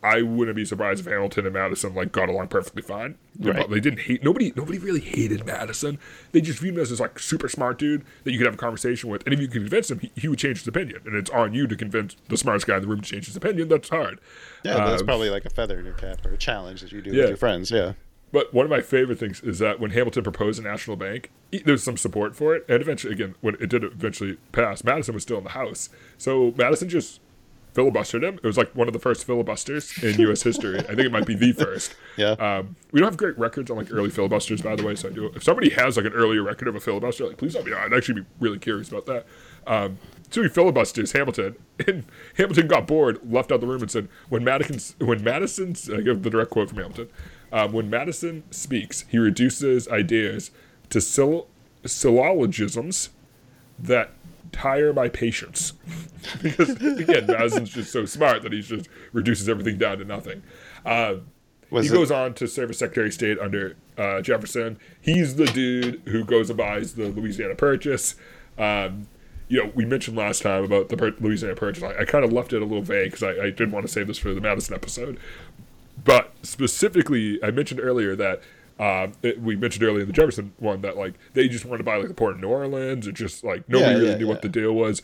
I wouldn't be surprised if Hamilton and Madison like got along perfectly fine. Right. But they didn't hate nobody really hated Madison. They just viewed him as this like super smart dude that you could have a conversation with, and if you could convince him, he would change his opinion. And it's on you to convince the smartest guy in the room to change his opinion. That's hard. Yeah, that's probably like a feather in your cap or a challenge that you do with your friends. Yeah. But one of my favorite things is that when Hamilton proposed a national bank, there was some support for it. And eventually, again, when it did eventually pass, Madison was still in the House. So Madison just filibustered him. It was like one of the first filibusters in U.S. history. I think it might be the first. Yeah. We don't have great records on like early filibusters, by the way. So if somebody has like an earlier record of a filibuster, like please let me know. I'd actually be really curious about that. So he filibusters Hamilton, and Hamilton got bored, left out the room, and said, "When Madison's, I give the direct quote from Hamilton, when Madison speaks, he reduces ideas to syllogisms that tire my patience." Because again, Madison's just so smart that he just reduces everything down to nothing. He goes on to serve as Secretary of State under Jefferson. He's the dude who goes and buys the Louisiana Purchase. We mentioned last time about the Louisiana Purchase. I kind of left it a little vague because I didn't want to save this for the Madison episode. But specifically, I mentioned earlier that we mentioned earlier in the Jefferson one that like they just wanted to buy like the port of New Orleans. It just like nobody really knew what the deal was.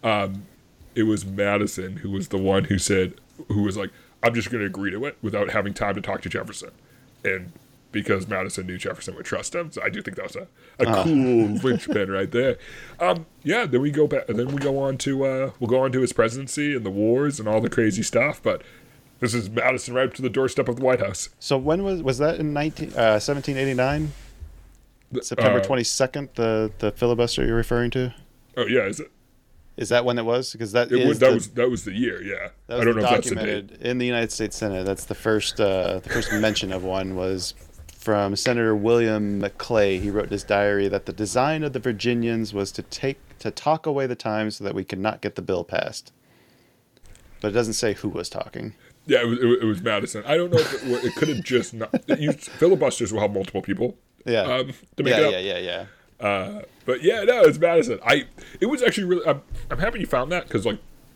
It was Madison who was the one who was like, I'm just going to agree to it without having time to talk to Jefferson. And because Madison knew Jefferson would trust him, so I do think that was a cool linchpin right there. Then we go back, and then we go on to we'll go on to his presidency and the wars and all the crazy stuff. But this is Madison right up to the doorstep of the White House. So when was that in 1789? September 22nd, the filibuster you're referring to? Oh yeah, is it? Is that when it was? Because that was the year. Yeah, I don't know if that's the date. In the United States Senate. That's the first mention of one was from Senator William McClay. He wrote in his diary that the design of the Virginians was to talk away the time so that we could not get the bill passed. But it doesn't say who was talking. Yeah, it was Madison. I don't know if it could have just not. Filibusters will have multiple people. Yeah. To make it up. Yeah. But yeah, no, it's Madison. It was actually really. I'm happy you found that because like.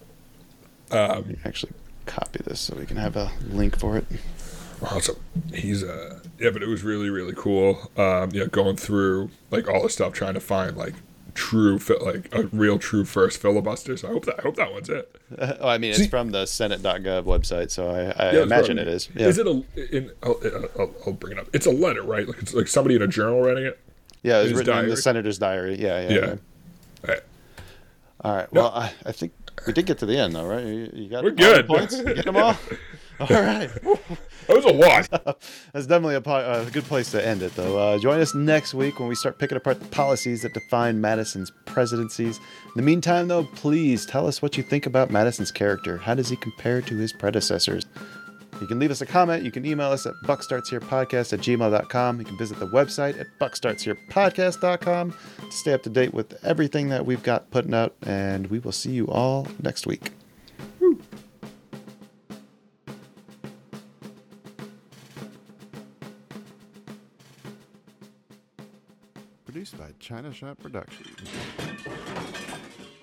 Let me actually copy this so we can have a link for it. Awesome. He's but it was really really cool. Going through like all the stuff trying to find like a real true first filibuster. So I hope that one's it. It's from the Senate.gov website, so I imagine it is. Yeah. Is it I'll bring it up. It's a letter, right? Like it's like somebody in a journal writing it. Yeah, it was written in the senator's diary. Yeah. All right. Well, I think we did get to the end, though, right? You got. We're good. Points? You get them all. All right. That was a lot. That's definitely a good place to end it, though. Join us next week when we start picking apart the policies that define Madison's presidencies. In the meantime, though, please tell us what you think about Madison's character. How does he compare to his predecessors? You can leave us a comment. You can email us at buckstartsherepodcast@gmail.com. You can visit the website at buckstartsherepodcast.com to stay up to date with everything that we've got putting out. And we will see you all next week. Woo. Produced by China Shop Productions.